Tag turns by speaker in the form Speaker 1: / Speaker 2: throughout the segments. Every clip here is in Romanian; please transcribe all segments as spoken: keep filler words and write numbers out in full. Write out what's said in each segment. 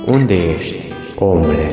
Speaker 1: Unde ești, omule?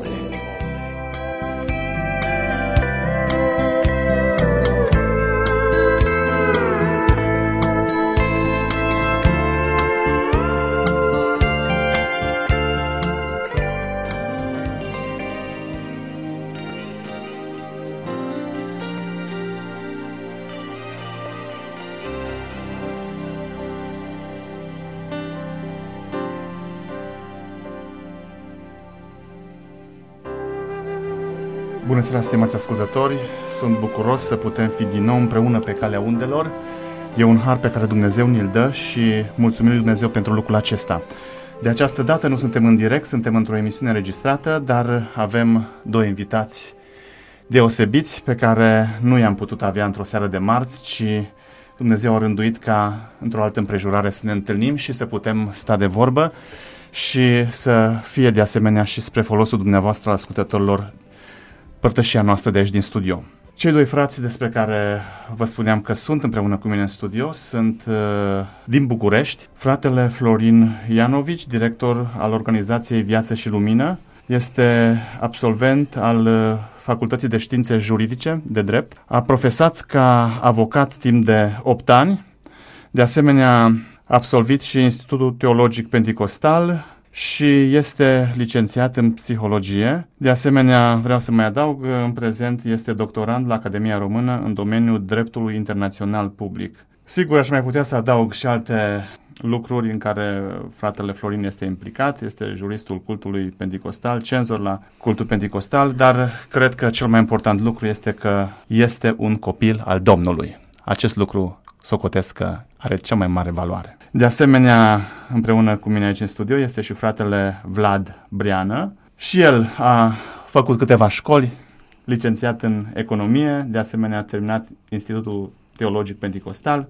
Speaker 2: Bună seara, stimați ascultători! Sunt bucuros să putem fi din nou împreună pe calea undelor. E un har pe care Dumnezeu ni-l dă și mulțumim lui Dumnezeu pentru lucrul acesta. De această dată nu suntem în direct, suntem într-o emisiune înregistrată, dar avem doi invitați deosebiți pe care nu i-am putut avea într-o seară de marți, ci Dumnezeu a rânduit ca într-o altă împrejurare să ne întâlnim și să putem sta de vorbă și să fie de asemenea și spre folosul dumneavoastră, ascultătorilor, părtășia noastră de aici din studio. Cei doi frați despre care vă spuneam că sunt împreună cu mine în studio sunt uh, din București. Fratele Florin Ianovici, director al organizației Viață și Lumină, este absolvent al uh, Facultății de Științe Juridice de Drept. A profesat ca avocat timp de opt ani. De asemenea, a absolvit și Institutul Teologic Penticostal și este licențiat în psihologie. De asemenea, vreau să mai adaug, în prezent este doctorand la Academia Română în domeniul dreptului internațional public. Sigur, aș mai putea să adaug și alte lucruri în care fratele Florin este implicat, este juristul cultului penticostal, cenzor la cultul penticostal, dar cred că cel mai important lucru este că este un copil al Domnului. Acest lucru socotesc că are cea mai mare valoare. De asemenea, împreună cu mine aici în studio este și fratele Vlad Breană. Și el a făcut câteva școli, licențiat în economie, de asemenea a terminat Institutul Teologic Penticostal.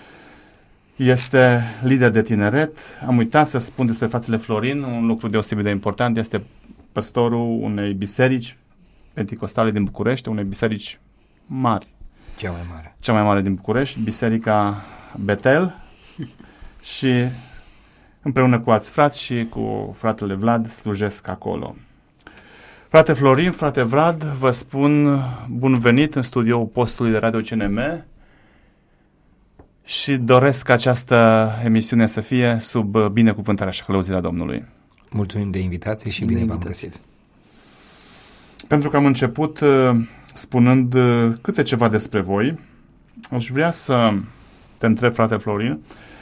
Speaker 2: Este lider de tineret. Am uitat să spun despre fratele Florin, un lucru deosebit de important, este păstorul unei biserici penticostale din București, unei biserici mari.
Speaker 3: Cea mai mare.
Speaker 2: Cea mai mare din București, Biserica Betel, și împreună cu alți frați și cu fratele Vlad slujesc acolo. Frate Florin, frate Vlad, vă spun bun venit în studioul postului de Radio C N M și doresc această emisiune să fie sub binecuvântarea și călăuzirea Domnului.
Speaker 3: Mulțumim de invitație și bine v-am găsit.
Speaker 2: Pentru că am început spunând câte ceva despre voi, aș vrea să te întreb, frate Florin,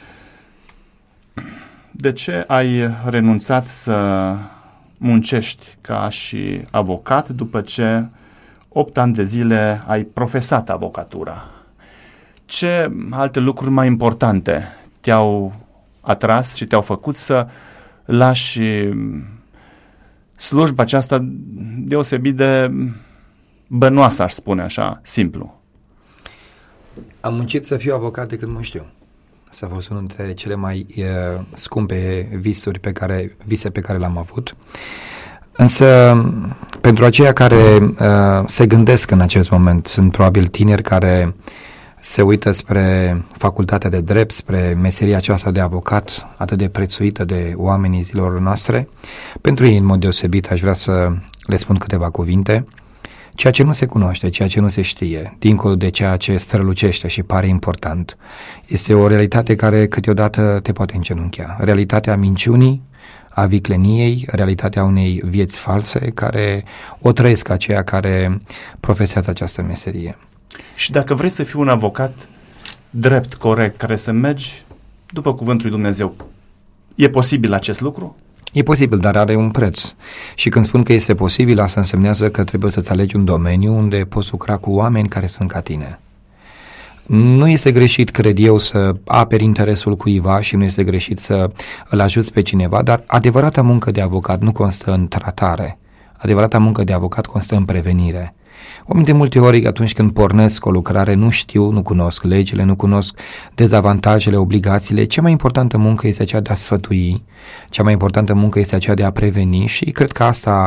Speaker 2: de ce ai renunțat să muncești ca și avocat după ce opt ani de zile ai profesat avocatura? Ce alte lucruri mai importante te-au atras și te-au făcut să lași slujba aceasta deosebit de bănoasă, aș spune așa, simplu?
Speaker 3: Am muncit să fiu avocat de când mă știu. Asta a fost unul dintre cele mai uh, scumpe visuri pe care, vise pe care le-am avut. Însă, pentru aceia care uh, se gândesc în acest moment, sunt probabil tineri care se uită spre facultatea de drept, spre meseria aceasta de avocat, atât de prețuită de oamenii zilor noastre. Pentru ei, în mod deosebit, aș vrea să le spun câteva cuvinte. Ceea ce nu se cunoaște, ceea ce nu se știe, dincolo de ceea ce strălucește și pare important, este o realitate care câteodată te poate îngenunchea. Realitatea minciunii, a vicleniei, realitatea unei vieți false care o trăiesc aceia care profesează această meserie.
Speaker 2: Și dacă vrei să fii un avocat drept, corect, care să mergi după cuvântul lui Dumnezeu, e posibil acest lucru?
Speaker 3: E posibil, dar are un preț. Și când spun că este posibil, asta însemnează că trebuie să-ți alegi un domeniu unde poți lucra cu oameni care sunt ca tine. Nu este greșit, cred eu, să aperi interesul cuiva și nu este greșit să îl ajuți pe cineva, dar adevărata muncă de avocat nu constă în tratare. Adevărata muncă de avocat constă în prevenire. Oamenii de multe ori, atunci când pornesc o lucrare, nu știu, nu cunosc legile, nu cunosc dezavantajele, obligațiile. Cea mai importantă muncă este aceea de a sfătui, cea mai importantă muncă este aceea de a preveni și cred că asta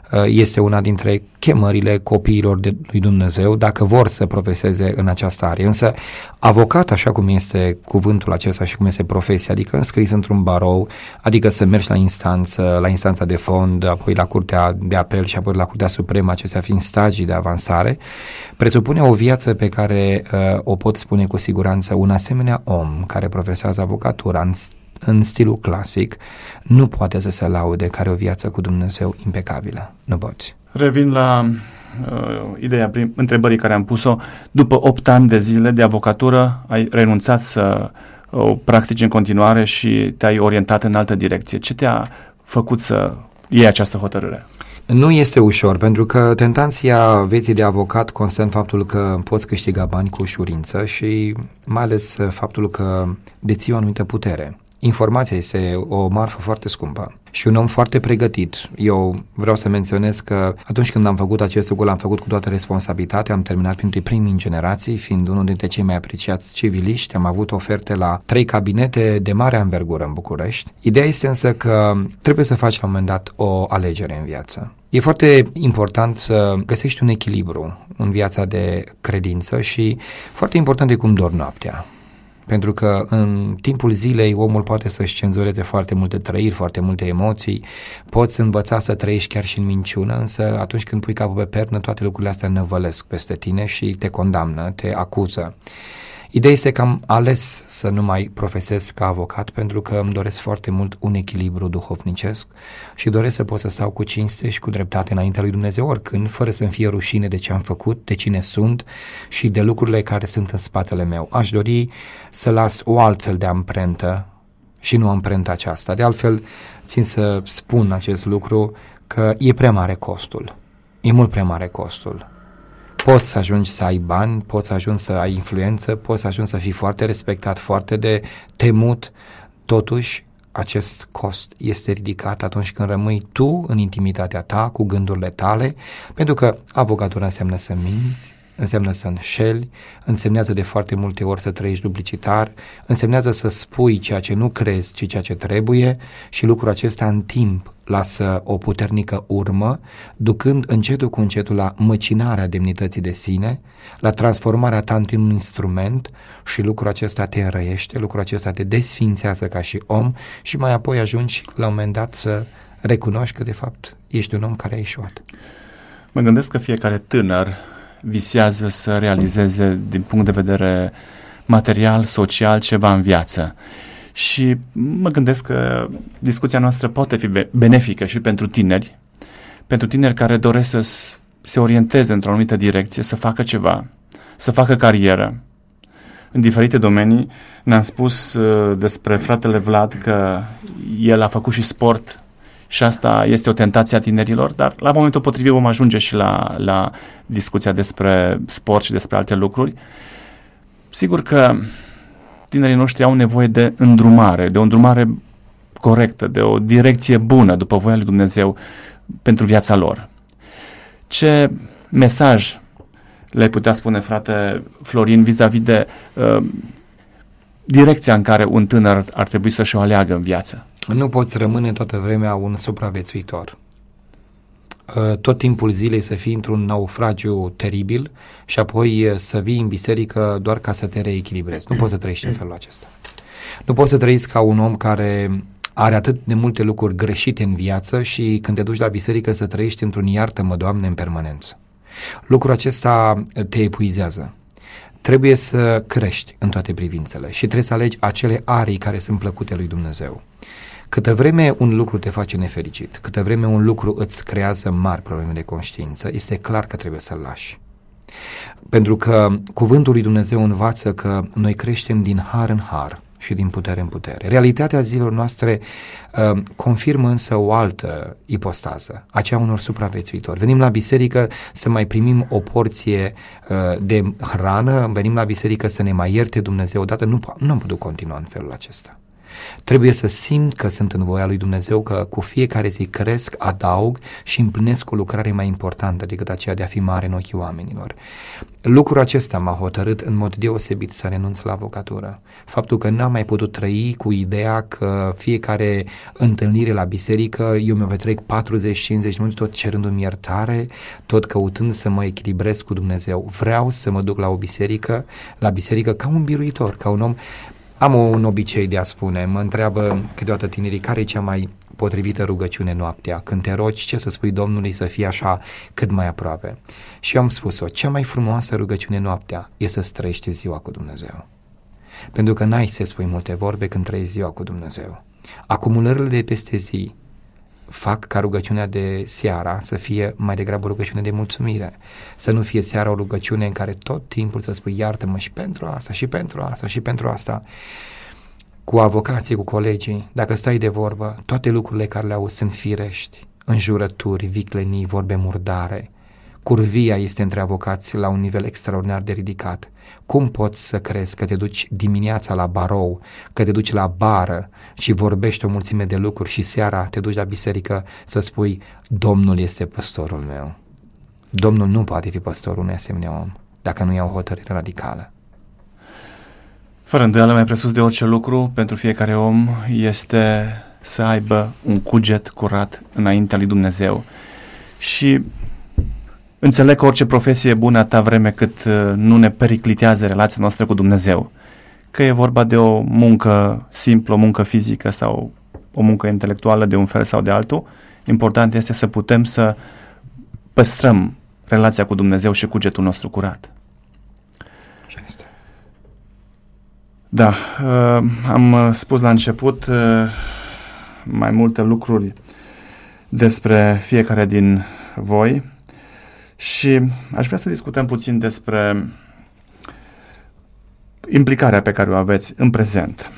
Speaker 3: este una dintre chemările copiilor de lui Dumnezeu dacă vor să profeseze în această arie. Însă avocat, așa cum este cuvântul acesta și cum este profesia, adică înscris într-un barou, adică să mergi la instanță, la instanța de fond, apoi la Curtea de Apel și apoi la Curtea Supremă, acestea fiind stagii de avansare, presupune o viață pe care uh, o pot spune cu siguranță un asemenea om care profesează avocatura în în stilul clasic, nu poate să se laude că are o viață cu Dumnezeu impecabilă. Nu poți.
Speaker 2: Revin la uh, ideea prim, întrebării care am pus-o. După opt ani de zile de avocatură, ai renunțat să o practici în continuare și te-ai orientat în altă direcție. Ce te-a făcut să iei această hotărâre?
Speaker 3: Nu este ușor, pentru că tentația vieții de avocat constă în faptul că poți câștiga bani cu ușurință și mai ales faptul că deții o anumită putere. Informația este o marfă foarte scumpă și un om foarte pregătit. Eu vreau să menționez că atunci când am făcut acest lucru, l-am făcut cu toată responsabilitatea, am terminat printre primii în generații, fiind unul dintre cei mai apreciați civiliști, am avut oferte la trei cabinete de mare anvergură în București. Ideea este însă că trebuie să faci la un moment dat o alegere în viață. E foarte important să găsești un echilibru în viața de credință și foarte important e cum dormi noaptea. Pentru că în timpul zilei omul poate să-și cenzureze foarte multe trăiri, foarte multe emoții, poți învăța să trăiești chiar și în minciună, însă atunci când pui capul pe pernă, toate lucrurile astea năvălesc peste tine și te condamnă, te acuză. Ideea este că am ales să nu mai profesez ca avocat pentru că îmi doresc foarte mult un echilibru duhovnicesc și doresc să pot să stau cu cinste și cu dreptate înaintea lui Dumnezeu oricând, fără să-mi fie rușine de ce am făcut, de cine sunt și de lucrurile care sunt în spatele meu. Aș dori să las o altfel de amprentă și nu amprenta aceasta. De altfel, țin să spun acest lucru că e prea mare costul. E mult prea mare costul. Poți să ajungi să ai bani, poți să ajungi să ai influență, poți să ajungi să fii foarte respectat, foarte de temut, totuși acest cost este ridicat atunci când rămâi tu în intimitatea ta, cu gândurile tale, pentru că avocatura înseamnă să minți, înseamnă să înșeli, însemnează de foarte multe ori să trăiești duplicitar, însemnează să spui ceea ce nu crezi, ci ceea ce trebuie și lucrul acesta în timp lasă o puternică urmă, ducând încetul cu încetul la măcinarea demnității de sine, la transformarea ta într-un instrument și lucrul acesta te înrăiește, lucrul acesta te desfințează ca și om și mai apoi ajungi la un moment dat să recunoști că de fapt ești un om care a ieșuat.
Speaker 2: Mă gândesc că fiecare tânăr visează să realizeze din punct de vedere material, social, ceva în viață. Și mă gândesc că discuția noastră poate fi benefică și pentru tineri, pentru tineri care doresc să se orienteze într-o anumită direcție, să facă ceva, să facă carieră. În diferite domenii ne-am spus uh, despre fratele Vlad că el a făcut și sport și asta este o tentație a tinerilor, dar la momentul potrivit vom ajunge și la, la discuția despre sport și despre alte lucruri. Sigur că tinerii noștri au nevoie de îndrumare, de o îndrumare corectă, de o direcție bună după voia lui Dumnezeu pentru viața lor. Ce mesaj le putea spune, frate Florin, vis-a-vis de uh, direcția în care un tânăr ar trebui să-și o aleagă în viață?
Speaker 3: Nu poți rămâne toată vremea un supraviețuitor. Tot timpul zilei să fii într-un naufragiu teribil și apoi să vii în biserică doar ca să te reechilibrezi. Nu poți să trăiești în felul acesta. Nu poți să trăiești ca un om care are atât de multe lucruri greșite în viață și când te duci la biserică să trăiești într-un iartă-mă, Doamne, în permanență. Lucrul acesta te epuizează. Trebuie să crești în toate privințele și trebuie să alegi acele arii care sunt plăcute lui Dumnezeu. Câtă vreme un lucru te face nefericit, câtă vreme un lucru îți creează mari probleme de conștiință, este clar că trebuie să-l lași. Pentru că cuvântul lui Dumnezeu învață că noi creștem din har în har și din putere în putere. Realitatea zilor noastre uh, confirmă însă o altă ipostază, aceea unor supraviețuitori. Venim la biserică să mai primim o porție uh, de hrană, venim la biserică să ne mai ierte Dumnezeu odată, nu, nu am putut continua în felul acesta. Trebuie să simt că sunt în voia lui Dumnezeu, că cu fiecare zi cresc, adaug și împlinesc o lucrare mai importantă decât aceea de a fi mare în ochii oamenilor. Lucrul acesta m-a hotărât în mod deosebit să renunț la avocatură. Faptul că n-am mai putut trăi cu ideea că fiecare întâlnire la biserică eu mi-o petrec patruzeci cincizeci minute tot cerându-mi iertare, tot căutând să mă echilibrez cu Dumnezeu. Vreau să mă duc la o biserică, la biserică ca un biruitor, ca un om. Am un obicei de a spune, mă întreabă câteodată tinerii, care e cea mai potrivită rugăciune noaptea? Când te rogi, ce să spui Domnului să fie așa cât mai aproape? Și eu am spus-o, cea mai frumoasă rugăciune noaptea e să trăiești ziua cu Dumnezeu. Pentru că n-ai să spui multe vorbe când trăiești ziua cu Dumnezeu. Acumulările de peste zi fac ca rugăciunea de seara să fie mai degrabă rugăciune de mulțumire. Să nu fie seara o rugăciune în care tot timpul să spui iartă-mă și pentru asta, și pentru asta, și pentru asta. Cu avocații, cu colegii, dacă stai de vorbă, toate lucrurile care le auzi sunt firești, înjurături, viclenii, vorbe murdare. Curvia este între avocați la un nivel extraordinar de ridicat. Cum poți să crezi că te duci dimineața la barou, că te duci la bară și vorbești o mulțime de lucruri și seara te duci la biserică să spui Domnul este păstorul meu? Domnul nu poate fi păstorul unui asemenea om dacă nu ia o hotărâre radicală.
Speaker 2: Fără îndoială, mai presus de orice lucru, pentru fiecare om este să aibă un cuget curat înaintea lui Dumnezeu. Și înțeleg că orice profesie e bună atâta vreme cât nu ne periclitează relația noastră cu Dumnezeu. Că e vorba de o muncă simplă, o muncă fizică sau o muncă intelectuală de un fel sau de altul, important este să putem să păstrăm relația cu Dumnezeu și cugetul nostru curat.
Speaker 3: Așa este.
Speaker 2: Da, am spus la început mai multe lucruri despre fiecare din voi și aș vrea să discutăm puțin despre implicarea pe care o aveți în prezent.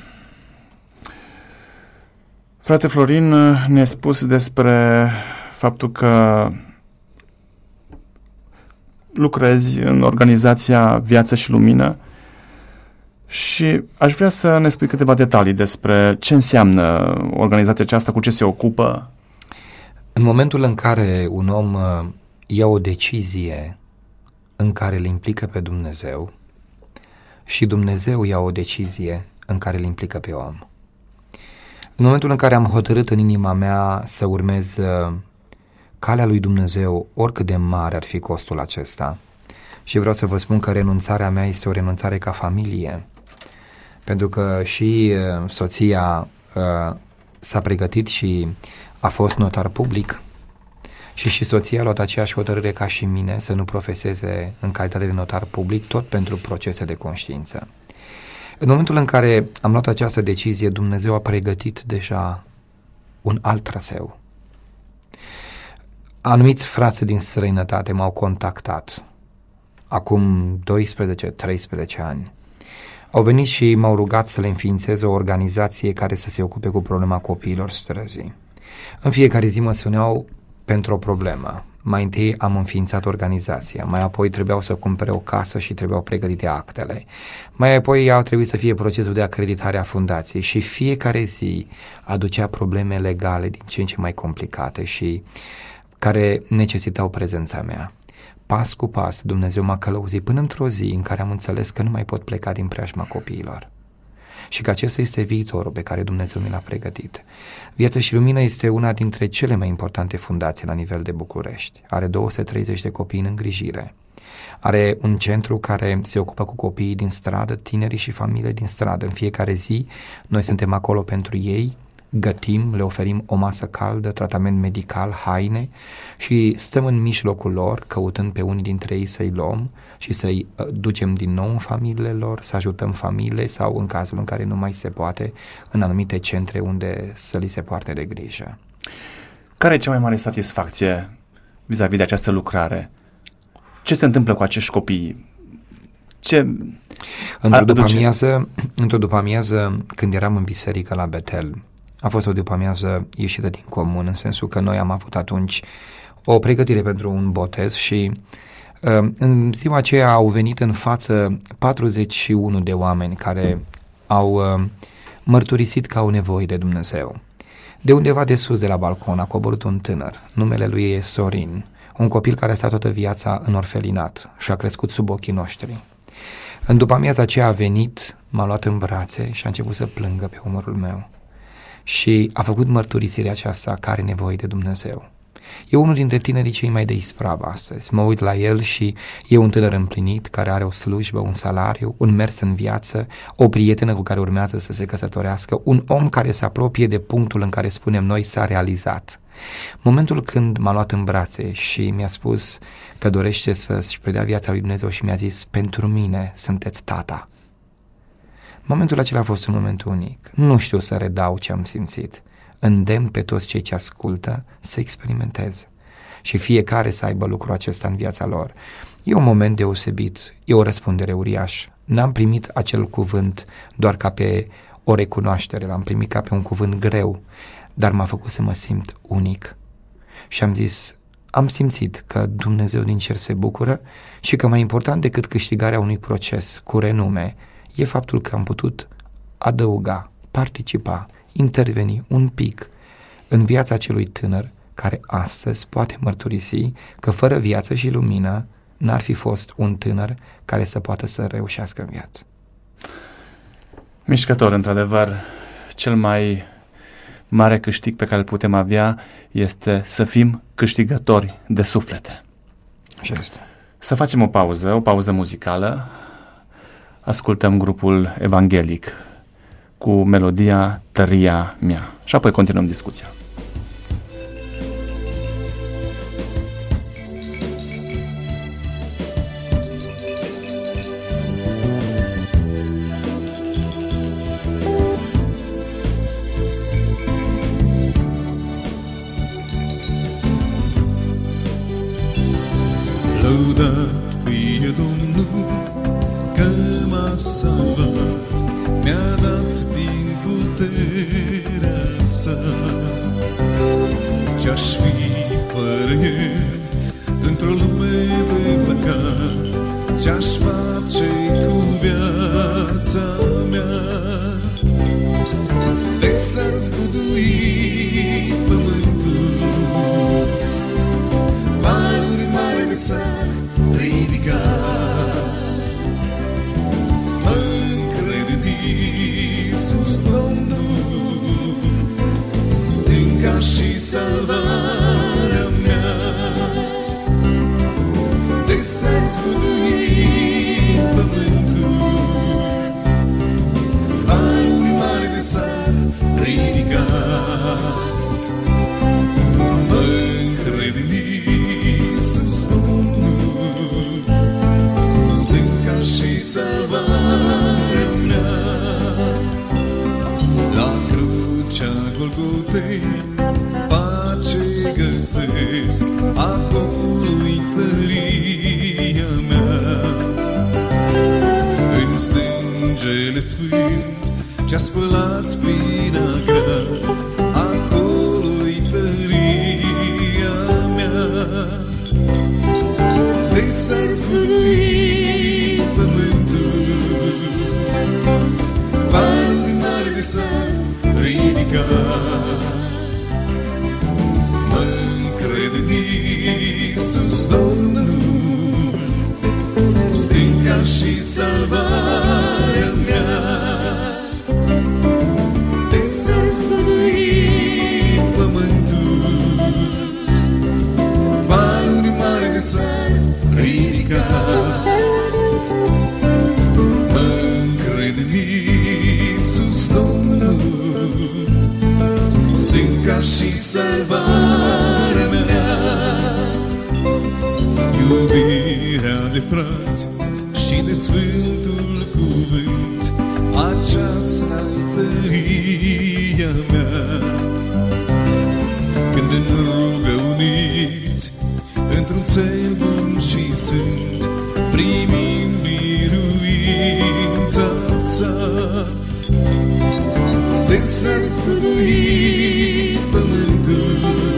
Speaker 2: Frate Florin ne-a spus despre faptul că lucrezi în organizația Viață și Lumină și aș vrea să ne spui câteva detalii despre ce înseamnă organizația aceasta, cu ce se ocupă.
Speaker 3: În momentul în care un om ia o decizie în care îl implică pe Dumnezeu și Dumnezeu ia o decizie în care îl implică pe om. În momentul în care am hotărât în inima mea să urmez calea lui Dumnezeu, oricât de mare ar fi costul acesta, și vreau să vă spun că renunțarea mea este o renunțare ca familie, pentru că și soția uh, s-a pregătit și a fost notar public și și soția a luat aceeași hotărâre ca și mine să nu profeseze în calitate de notar public, tot pentru procese de conștiință. În momentul în care am luat această decizie, Dumnezeu a pregătit deja un alt traseu. Anumiți frați din străinătate m-au contactat acum doisprezece treisprezece ani. Au venit și m-au rugat să le înființez o organizație care să se ocupe cu problema copiilor străzii. În fiecare zi mă suneau pentru o problemă. Mai întâi am înființat organizația, mai apoi trebuiau să cumpere o casă și trebuiau pregătite actele. Mai apoi a trebuit să fie procesul de acreditare a fundației și fiecare zi aducea probleme legale din ce în ce mai complicate și care necesitau prezența mea. Pas cu pas, Dumnezeu m-a călăuzit până într-o zi în care am înțeles că nu mai pot pleca din preajma copiilor și că acesta este viitorul pe care Dumnezeu mi l-a pregătit. Viață și Lumină este una dintre cele mai importante fundații la nivel de București. Are două sute treizeci de copii în îngrijire. Are un centru care se ocupă cu copiii din stradă, tinerii și familiile din stradă. În fiecare zi noi suntem acolo pentru ei, gătim, le oferim o masă caldă, tratament medical, haine și stăm în mijlocul lor, căutând pe unii dintre ei să-i luăm și să-i ducem din nou în familiile lor, să ajutăm familiile sau, în cazul în care nu mai se poate, în anumite centre unde să li se poarte de grijă.
Speaker 2: Care e cea mai mare satisfacție vis-a-vis de această lucrare? Ce se întâmplă cu acești copii? Ce
Speaker 3: Într-o după-amiază, într-o după-amiază, când eram în biserică la Betel, a fost o după-amiază ieșită din comun, în sensul că noi am avut atunci o pregătire pentru un botez și uh, în ziua aceea au venit în față patruzeci și unu de oameni care au uh, mărturisit că au nevoie de Dumnezeu. De undeva de sus de la balcon a coborât un tânăr, numele lui e Sorin, un copil care a stat toată viața în orfelinat și a crescut sub ochii noștri. În după amiaza aceea a venit, m-a luat în brațe și a început să plângă pe umărul meu. Și a făcut mărturisirea aceasta că are nevoie de Dumnezeu. E unul dintre tinerii cei mai de ispravă astăzi. Mă uit la el și e un tânăr împlinit, care are o slujbă, un salariu, un mers în viață, o prietenă cu care urmează să se căsătorească, un om care se apropie de punctul în care spunem noi s-a realizat. Momentul când m-a luat în brațe și mi-a spus că dorește să-și predea viața lui Dumnezeu și mi-a zis, pentru mine sunteți tata. Momentul acela a fost un moment unic. Nu știu să redau ce am simțit. Îndemn pe toți cei ce ascultă să experimenteze și fiecare să aibă lucrul acesta în viața lor. E un moment deosebit, e o răspundere uriașă. N-am primit acel cuvânt doar ca pe o recunoaștere, l-am primit ca pe un cuvânt greu, dar m-a făcut să mă simt unic. Și am zis, am simțit că Dumnezeu din cer se bucură și că mai important decât câștigarea unui proces cu renume e faptul că am putut adăuga, participa, interveni un pic în viața acelui tânăr care astăzi poate mărturisi că fără viață și lumină n-ar fi fost un tânăr care să poată să reușească în viață.
Speaker 2: Mișcător, într-adevăr, cel mai mare câștig pe care îl putem avea este să fim câștigători de suflete.
Speaker 3: Așa este.
Speaker 2: Să facem o pauză, o pauză muzicală. Ascultăm grupul evanghelic cu melodia Tăria mea și apoi continuăm discuția.
Speaker 4: Lăudat fie Domnul că m-a salvat, mi-a dat din puterea sa. Ce-aș fi fără El într-o lume de păcat? Ce-aș face cu viața mea? De s-ar zgudui pământul, valuri mari de s-ar ridica. Mă-ncred în Iisus Domnul, stânca și salvarea mea. De s-ar zgudui pământul, valuri mari de s-ar ridica. Mă-ncred în Iisus Domnul, stânca și salvarea mea. La crucea Golgotei pace găsesc, acolo-i tăria mea. În sângele sfânt ce-a spălat vina grea, acolo-i tăria mea. De s-ar zgudui pământul, valuri mari de s-ar ridica. Mă-ncred în Iisus Domnul, stânca și salvarea mea. De s-ar zgudui pământul, valuri mari de s-ar ridica. Mă-ncred în Iisus Domnul, stânca și salvarea mea. Iubirea de frați și de Sfântul Cuvânt, aceasta-i tăria mea. Când în rugă uniți într-un țel bun și sfânt, primim biruința sa. De s-ar zgudui pământul,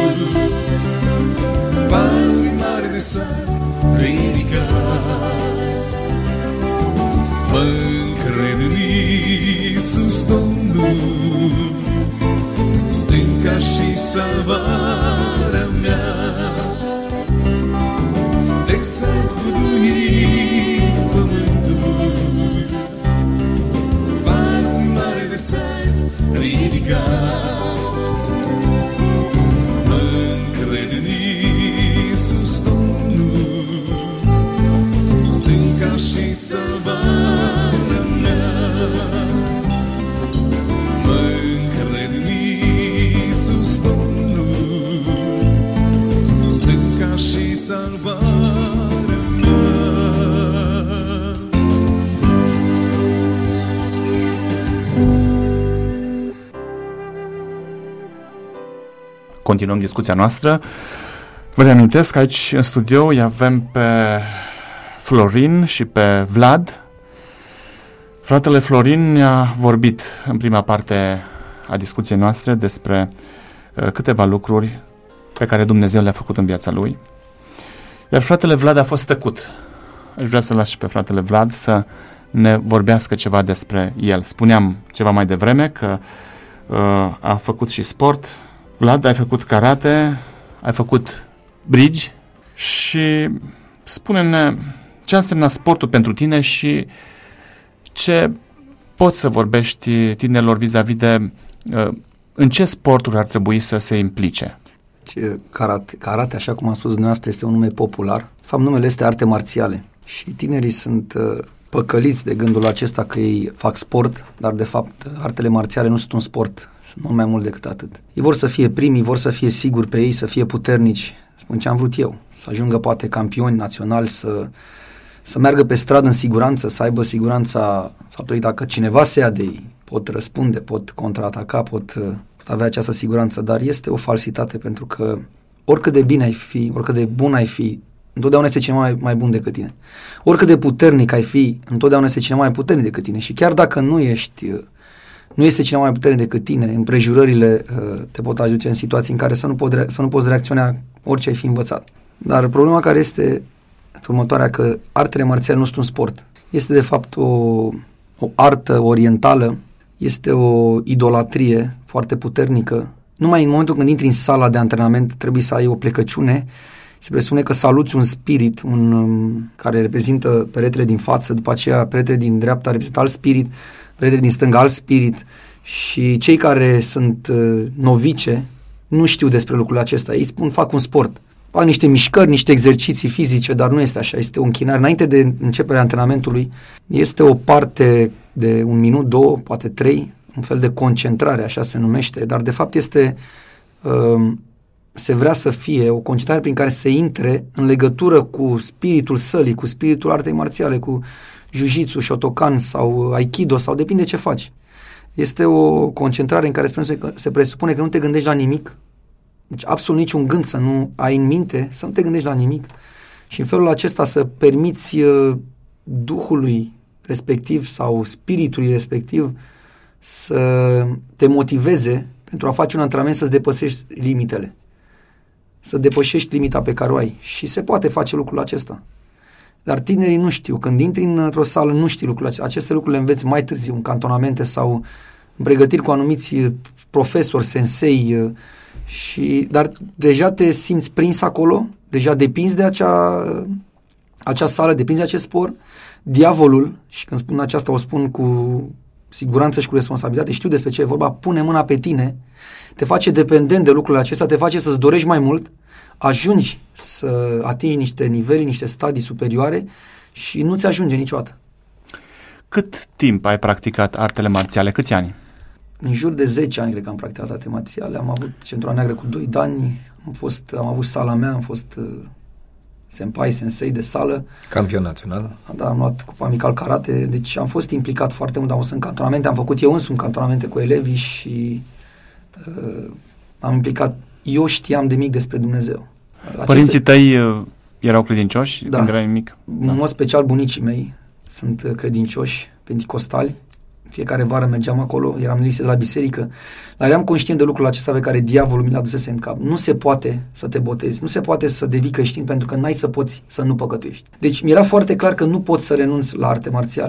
Speaker 4: valuri mari de s-ar ridica. Mă-ncred în Iisus Domnul, să zguduim pământul, valul mare de să ridica. Mă încred în Iisus Domnul, stânca și salvarea mea. Mă încred în Iisus Domnul, stânca și salvarea mea.
Speaker 2: Continuăm discuția noastră. Vă reamintesc că aici în studio îi avem pe Florin și pe Vlad. Fratele Florin ne-a vorbit în prima parte a discuției noastre despre uh, câteva lucruri pe care Dumnezeu le-a făcut în viața lui. Iar fratele Vlad a fost tăcut. Aș vrea să las și pe fratele Vlad să ne vorbească ceva despre el. Spuneam ceva mai devreme că uh, a făcut și sport. Vlad, ai făcut karate, ai făcut bridge și spune-ne ce a însemnat sportul pentru tine și ce poți să vorbești tinerilor vis-a-vis de uh, în ce sporturi ar trebui să se implice.
Speaker 5: Karate, karate, așa cum am spus dumneavoastră, este un nume popular. De fapt, numele este arte marțiale și tinerii sunt uh, păcăliți de gândul acesta că ei fac sport, dar de fapt artele marțiale nu sunt un sport, sunt mult mai mult decât atât. Ei vor să fie primii, vor să fie siguri pe ei, să fie puternici. Spun ce am vrut eu, să ajungă poate campioni naționali, să, să meargă pe stradă în siguranță, să aibă siguranța faptului dacă cineva se ia de ei, pot răspunde, pot contraataca, pot, pot avea această siguranță, dar este o falsitate pentru că oricât de bine ai fi, oricât de bun ai fi, întotdeauna este cineva mai, mai bun decât tine. Oricât de puternic ai fi, întotdeauna este cineva mai puternic decât tine și chiar dacă nu ești, nu este cineva mai puternic decât tine, împrejurările te pot aduce în situații în care să nu, pot, să nu poți reacționa orice ai fi învățat. Dar problema care este următoarea, că artele marțiale nu sunt un sport. Este de fapt o, o artă orientală, este o idolatrie foarte puternică. Numai în momentul când intri în sala de antrenament trebuie să ai o plecăciune. Se presupune că saluți un spirit un, um, care reprezintă peretele din față, după aceea peretele din dreapta reprezintă alt spirit, peretele din stânga alt spirit și cei care sunt uh, novice nu știu despre lucrul acesta. Ei spun, fac un sport, fac niște mișcări, niște exerciții fizice, dar nu este așa, este o închinare. Înainte de începerea antrenamentului este o parte de un minut, două, poate trei, un fel de concentrare, așa se numește, dar de fapt este... Uh, se vrea să fie o concentrare prin care se intre în legătură cu spiritul sălii, cu spiritul artei marțiale, cu jiu-jitsu, shotokan sau aikido sau depinde ce faci. Este o concentrare în care se presupune că nu te gândești la nimic, deci absolut niciun gând să nu ai în minte, să nu te gândești la nimic și în felul acesta să permiți uh, Duhului respectiv sau spiritului respectiv să te motiveze pentru a face un antrenament să-ți depășești limitele. Să depășești limita pe care o ai. Și se poate face lucrul acesta. Dar tinerii nu știu. Când intri într-o sală, nu știi lucrul acesta. Aceste lucruri le înveți mai târziu, în cantonamente sau în pregătiri cu anumiți profesori, sensei. Și, dar deja te simți prins acolo, deja depinzi de acea, acea sală, depinzi de acest sport. Diavolul, și când spun aceasta o spun cu siguranță și cu responsabilitate, știu despre ce e vorba, pune mâna pe tine, te face dependent de lucrurile acestea, te face să-ți dorești mai mult, ajungi să atingi niște nivele, niște stadii superioare și nu ți ajunge niciodată.
Speaker 2: Cât timp ai practicat artele marțiale? Câți ani?
Speaker 5: În jur de zece ani cred că am practicat arte marțiale. Am avut centura neagră cu doi ani, am, fost, am avut sala mea, am fost uh, senpai, sensei de sală.
Speaker 3: Campion național.
Speaker 5: Da, am luat cupa amical karate, deci am fost implicat foarte mult, am fost în cantonamente, am făcut eu însumi cantonamente cu elevii și uh, am implicat, eu știam de mic despre Dumnezeu. Aceste...
Speaker 2: Părinții tăi uh, erau credincioși
Speaker 5: da.
Speaker 2: când erai mic?
Speaker 5: În mod special bunicii mei sunt credincioși, penticostali. Fiecare vară mergeam acolo, eram lipsit de la biserică, dar eram conștient de lucrul acesta pe care diavolul mi l-a dusese în cap. Nu se poate să te botezi, nu se poate să devii creștin pentru că n-ai să poți să nu păcătuiești. Deci mi-era foarte clar că nu pot să renunț la arte marțiale.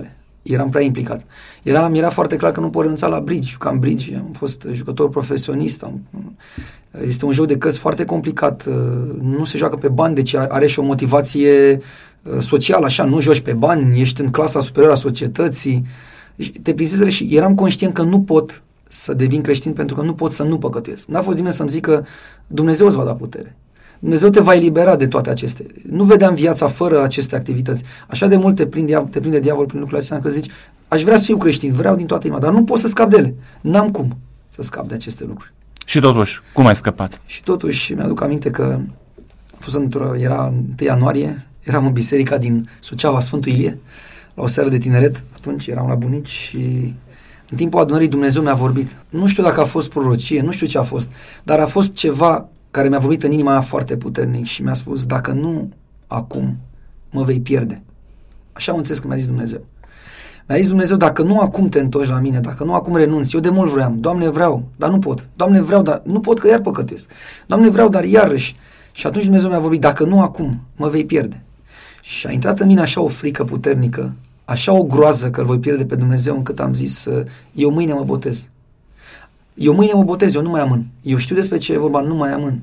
Speaker 5: Eram prea implicat. Era, mi era foarte clar că nu pot renunța la bridge. Jucam bridge, am fost jucător profesionist. Am, este un joc de cărți foarte complicat. Nu se joacă pe bani, deci are și o motivație socială, așa, nu joci pe bani, ești în clasa superioară a societății. Te prinseseră și eram conștient că nu pot să devin creștin pentru că nu pot să nu păcătuiesc. N-a fost nimeni să-mi zică Dumnezeu îți va da putere. Dumnezeu te va elibera de toate acestea. Nu vedeam viața fără aceste activități. Așa de mult te prinde, te prinde diavolul prin lucrurile acestea, că zici, aș vrea să fiu creștin, vreau din toată inima, dar nu pot să scap de ele. N-am cum să scap de aceste lucruri.
Speaker 2: Și totuși, cum ai scăpat?
Speaker 5: Și totuși, mi-aduc aminte că a fost într-o, era întâi ianuarie, eram în biserica din Suceava, Sfântul Ilie, la o seară de tineret, atunci eram la bunici și în timpul adunării Dumnezeu mi-a vorbit. Nu știu dacă a fost prorocie, nu știu ce a fost, dar a fost ceva care mi-a vorbit în inima mea foarte puternic și mi-a spus, dacă nu acum, mă vei pierde. Așa am înțeles că mi-a zis Dumnezeu. Mi-a zis Dumnezeu, dacă nu acum te întorci la mine, dacă nu acum renunți, eu de mult vreau, Doamne vreau, dar nu pot, Doamne vreau, dar nu pot că iar păcătuiesc, Doamne vreau, dar iarăși. Și atunci Dumnezeu mi-a vorbit, dacă nu acum, mă vei pierde. Și a intrat în mine așa o frică puternică, așa o groază că îl voi pierde pe Dumnezeu, încât am zis, eu mâine mă botez. Eu mâine mă botez, eu nu mai amân. Eu știu despre ce e vorba, nu mai amân.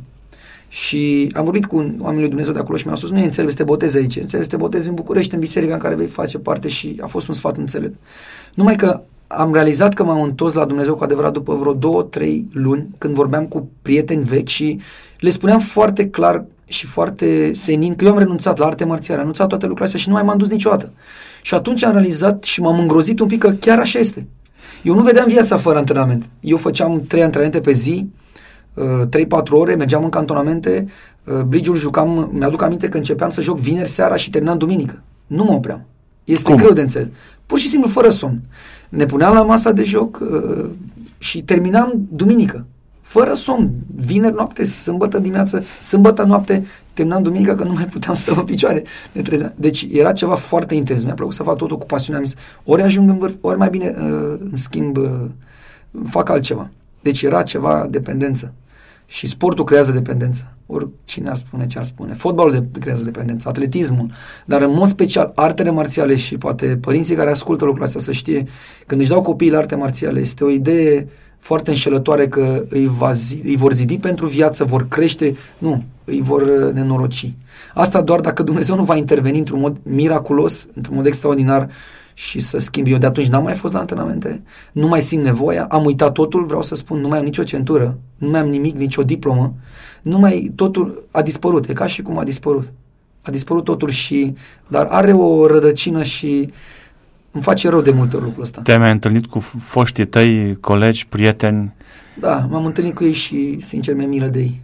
Speaker 5: Și am vorbit cu oamenii lui Dumnezeu de acolo și mi-au spus, nu e înțeles să te botezi aici, înțeles să te botezi în București, în biserica în care vei face parte și a fost un sfat înțelept. Numai că am realizat că m-am întors la Dumnezeu cu adevărat după vreo două, trei luni, când vorbeam cu prieteni vechi și le spuneam foarte clar și foarte senin că eu am renunțat la arte marțiale, am renunțat toate lucrurile astea și nu mai m-am dus niciodată. Și atunci am realizat și m-am îngrozit un pic că chiar așa este. Eu nu vedeam viața fără antrenament. Eu făceam trei antrenamente pe zi, trei patru ore, mergeam în cantonamente, bridge-ul jucam, mi-aduc aminte că începeam să joc vineri seara și terminam duminică. Nu mă opream. Este
Speaker 2: Cum?
Speaker 5: greu de înțeles. Pur și simplu, fără somn. Ne puneam la masa de joc uh, și terminam duminică. Fără somn. Vineri noapte, sâmbătă dimineață, sâmbătă noapte, terminam duminică că nu mai puteam sta în picioare. Ne trezeam. Deci era ceva foarte intens. Mi-a plăcut să fac totul cu pasiune. Am zis, ori ajung în vârf, ori mai bine uh, îmi schimb, uh, fac altceva. Deci era ceva dependență. Și sportul creează dependență. Oricine ar spune ce ar spune. Fotbalul de, creează dependență, atletismul, dar în mod special artele marțiale și poate părinții care ascultă lucrurile astea să știe, când își dau copiii la arte marțiale, este o idee foarte înșelătoare că îi, va zi, îi vor zidi pentru viață, vor crește, nu, îi vor nenoroci. Asta doar dacă Dumnezeu nu va interveni într-un mod miraculos, într-un mod extraordinar și să schimbi. Eu de atunci n-am mai fost la antrenamente, nu mai simt nevoia, am uitat totul, vreau să spun, nu mai am nicio centură, nu mai am nimic, nicio diplomă, nu mai, totul a dispărut, e ca și cum a dispărut. A dispărut totul și, dar are o rădăcină și îmi face rău de multe ori lucrul ăsta.
Speaker 2: Te-ai mai întâlnit cu foștii tăi, colegi, prieteni?
Speaker 5: Da, m-am întâlnit cu ei și, sincer, mi-e milă de ei.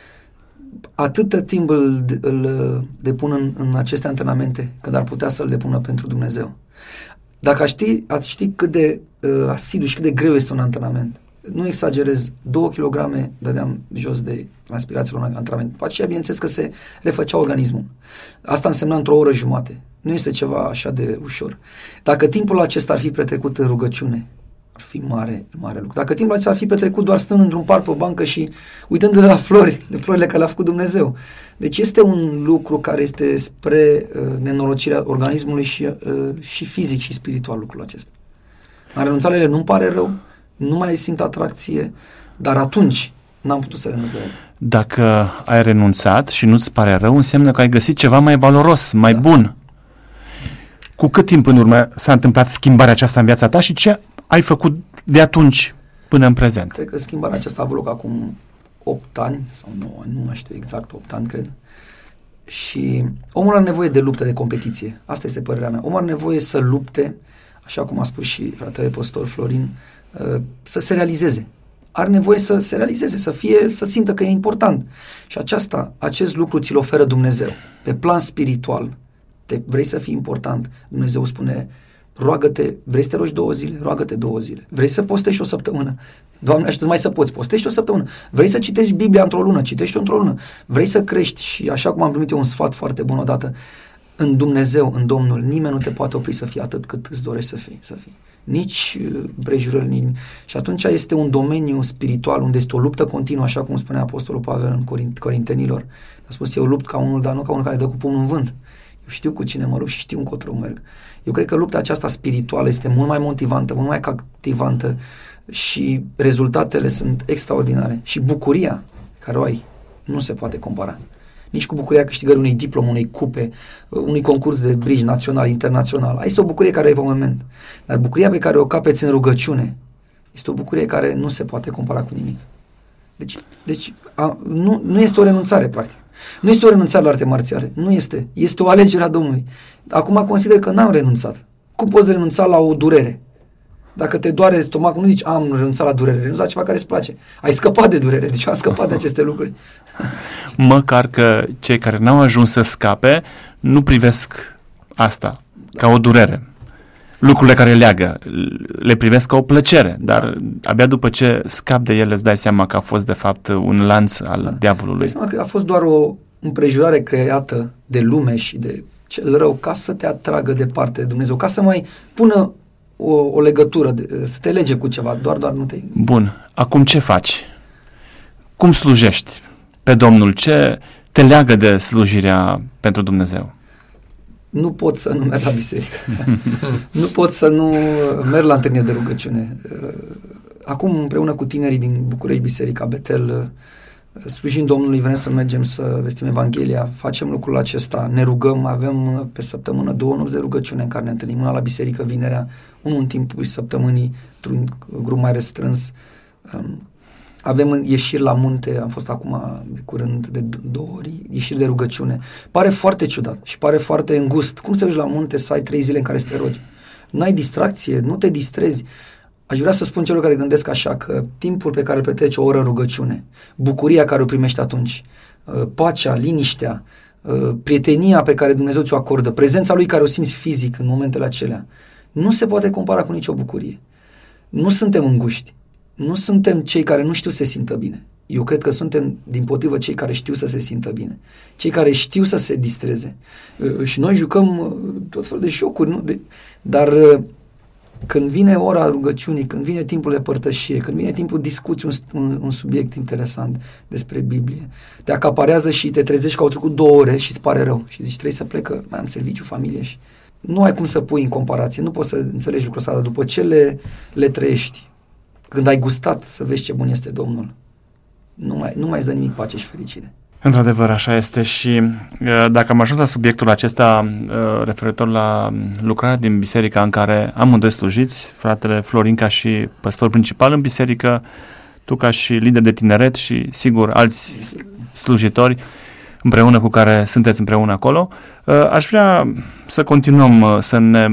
Speaker 5: Atâta timp îl, îl depun în, în aceste antrenamente, când ar putea să-l depună pentru Dumnezeu. Dacă ați ști, ați ști cât de uh, asidu și cât de greu este un antrenament, nu exagerez, două kilograme dădeam jos de aspirațiile la un antrenament. Face aceea, bineînțeles că se refăcea organismul. Asta însemna într-o oră jumate. Nu este ceva așa de ușor. Dacă timpul acesta ar fi petrecut în rugăciune, ar fi mare, mare lucru. Dacă timpul acesta ar fi petrecut doar stând într-un parc pe o bancă și uitând de la flori, de florile care le-a făcut Dumnezeu. Deci este un lucru care este spre uh, nenorocirea organismului și, uh, și fizic și spiritual lucrul acesta. Am renunțat la ele, nu-mi pare rău, nu mai simt atracție, dar atunci n-am putut să renunț la ele.
Speaker 2: Dacă ai renunțat și nu-ți pare rău, înseamnă că ai găsit ceva mai valoros, mai da. bun. Cu cât timp în urmă s-a întâmplat schimbarea aceasta în viața ta și ce ai făcut de atunci până în prezent?
Speaker 5: Cred că schimbarea aceasta a avut loc acum opt ani sau nouă ani, nu mai știu exact, opt ani cred. Și omul are nevoie de luptă, de competiție. Asta este părerea mea. Omul are nevoie să lupte, așa cum a spus și fratele pastor Florin, să se realizeze. Are nevoie să se realizeze, să fie, să simtă că e important. Și aceasta, acest lucru ți-l oferă Dumnezeu. Pe plan spiritual, te, vrei să fii important, Dumnezeu spune, roagă-te, vrei să te rogi două zile, roagă-te două zile. Vrei să postești o săptămână, Doamne, ajută numai să poți, postești o săptămână. Vrei să citești Biblia într-o lună, citești-o într-o lună. Vrei să crești și așa cum am primit eu un sfat foarte bun odată, în Dumnezeu, în Domnul, nimeni nu te poate opri să fii atât cât îți dorești să fii. Să fii. Nici împrejurări, nici... Și atunci este un domeniu spiritual unde este o luptă continuă, așa cum spunea Apostolul Pavel în Corint, Corintenilor. A spus, eu lupt ca unul, dar nu ca unul care dă cu pumnul în vânt. Eu știu cu cine mă rup și știu încotro merg. Eu cred că lupta aceasta spirituală este mult mai motivantă, mult mai captivantă și rezultatele sunt extraordinare. Și bucuria care o ai nu se poate compara. Nici cu bucuria câștigării unei diplome, unei cupe, unui concurs de bridge național, internațional. Este o bucurie care e pe moment. Dar bucuria pe care o capeți în rugăciune este o bucurie care nu se poate compara cu nimic. Deci, deci a, nu, nu este o renunțare, practic. Nu este o renunțare la arte marțiale. Nu este. Este o alegere a Domnului. Acum consider că n-am renunțat. Cum poți renunța la o durere? Dacă te doare stomacul, nu zici, am renunțat la durere. Renunța la ceva care îți place. Ai scăpat de durere. Deci am scăpat de aceste lucruri.
Speaker 2: Măcar că cei care n-au ajuns să scape nu privesc asta ca o durere. Lucrurile care leagă, le privesc ca o plăcere, dar abia după ce scapi de ele îți dai seama că a fost de fapt un lanț al da. diavolului.
Speaker 5: Dai seama că a fost doar o împrejurare creată de lume și de cel rău ca să te atragă departe de Dumnezeu, ca să mai pună o, o legătură, de, să te lege cu ceva, doar, doar nu te...
Speaker 2: Bun, acum ce faci? Cum slujești pe Domnul? Ce te leagă de slujirea pentru Dumnezeu?
Speaker 5: Nu pot să nu merg la biserică. Nu pot să nu merg la întâlniri de rugăciune. Acum, împreună cu tinerii din București, Biserica Betel, slujind Domnului, vrem să mergem să vestim Evanghelia, facem lucrul acesta, ne rugăm, avem pe săptămână două nopți de rugăciune în care ne întâlnim, una la biserică vinerea, unul în timpul săptămânii, într-un grup mai restrâns. Avem ieșiri la munte, am fost acum de curând de două ori, ieșiri de rugăciune. Pare foarte ciudat și pare foarte îngust. Cum să te duci la munte să ai trei zile în care să te rogi? N-ai distracție, nu te distrezi. Aș vrea să spun celor care gândesc așa că timpul pe care îl petreci o oră în rugăciune, bucuria care o primești atunci, pacea, liniștea, prietenia pe care Dumnezeu ți-o acordă, prezența Lui care o simți fizic în momentele acelea, nu se poate compara cu nicio bucurie. Nu suntem înguști. Nu suntem cei care nu știu să se simtă bine. Eu cred că suntem, dimpotrivă, cei care știu să se simtă bine. Cei care știu să se distreze. Și noi jucăm tot felul de jocuri, nu? De, dar când vine ora rugăciunii, când vine timpul de părtășie, când vine timpul discuți un, un, un subiect interesant despre Biblie, te acaparează și te trezești că au trecut două ore și îți pare rău. Și zici, trebuie să plec, că mai am serviciu, familie. Și nu ai cum să pui în comparație. Nu poți să înțelegi lucrul ăsta, dar după ce le, le trăiești, când ai gustat să vezi ce bun este Domnul, nu mai, nu mai îți dă nimic pace și fericire.
Speaker 2: Într-adevăr, așa este și dacă am ajuns la subiectul acesta referitor la lucrarea din biserica în care amândoi slujiți, fratele Florin ca și păstor principal în biserică, tu ca și lider de tineret și, sigur, alți slujitori împreună cu care sunteți împreună acolo, aș vrea să continuăm să ne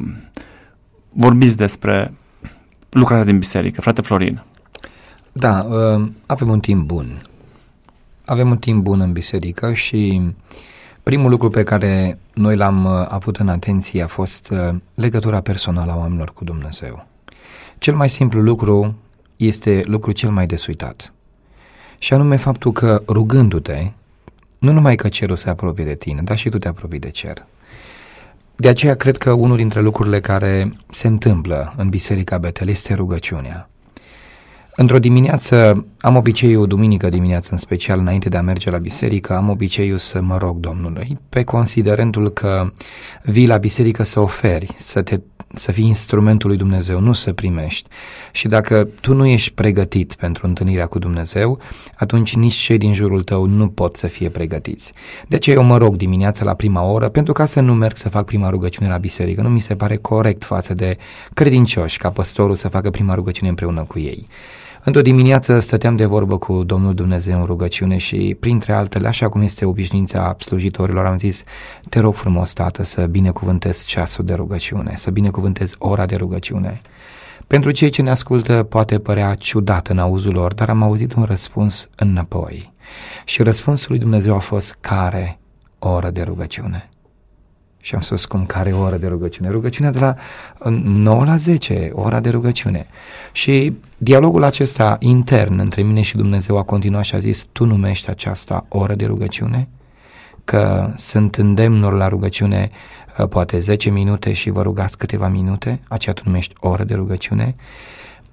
Speaker 2: vorbiți despre lucrarea din biserică. Frate Florin.
Speaker 3: Da, avem un timp bun. Avem un timp bun în biserică și primul lucru pe care noi l-am avut în atenție a fost legătura personală a oamenilor cu Dumnezeu. Cel mai simplu lucru este lucrul cel mai desuitat. Și anume faptul că rugându-te, nu numai că cerul se apropie de tine, dar și tu te apropii de cer. De aceea cred că unul dintre lucrurile care se întâmplă în Biserica Betel este rugăciunea. Într-o dimineață, am obiceiul, duminică dimineață în special, înainte de a merge la biserică, am obiceiul să mă rog Domnului, pe considerentul că vii la biserică să oferi, să, te, să fii instrumentul lui Dumnezeu, nu să primești. Și dacă tu nu ești pregătit pentru întâlnirea cu Dumnezeu, atunci nici cei din jurul tău nu pot să fie pregătiți. De aceea eu mă rog dimineața la prima oră, pentru ca să nu merg să fac prima rugăciune la biserică. Nu mi se pare corect față de credincioși ca păstorul să facă prima rugăciune împreună cu ei. Într-o dimineață stăteam de vorbă cu Domnul Dumnezeu în rugăciune și, printre altele, așa cum este obișnuința slujitorilor, am zis, te rog frumos, Tată, să binecuvântezi ceasul de rugăciune, să binecuvântezi ora de rugăciune. Pentru cei ce ne ascultă poate părea ciudat în auzul lor, dar am auzit un răspuns înapoi. Și răspunsul lui Dumnezeu a fost, care oră de rugăciune? Și am spus, cum, care oră de rugăciune? Rugăciunea de la nouă la zece, ora de rugăciune. Și dialogul acesta intern între mine și Dumnezeu a continuat și a zis, tu numești aceasta oră de rugăciune? Că sunt îndemnuri la rugăciune poate zece minute și vă rugați câteva minute, aceea tu numești oră de rugăciune?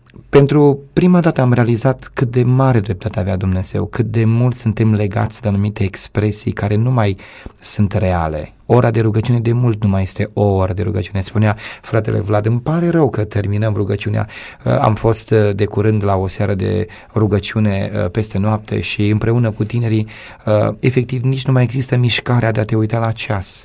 Speaker 3: pentru prima dată am realizat cât de mare dreptate avea Dumnezeu, cât de mult suntem legați de anumite expresii care nu mai sunt reale. Ora de rugăciune de mult nu mai este o oră de rugăciune. Spunea fratele Vlad, îmi pare rău că terminăm rugăciunea. Am fost de curând la o seară de rugăciune peste noapte și împreună cu tinerii, efectiv nici nu mai există mișcarea de a te uita la ceas.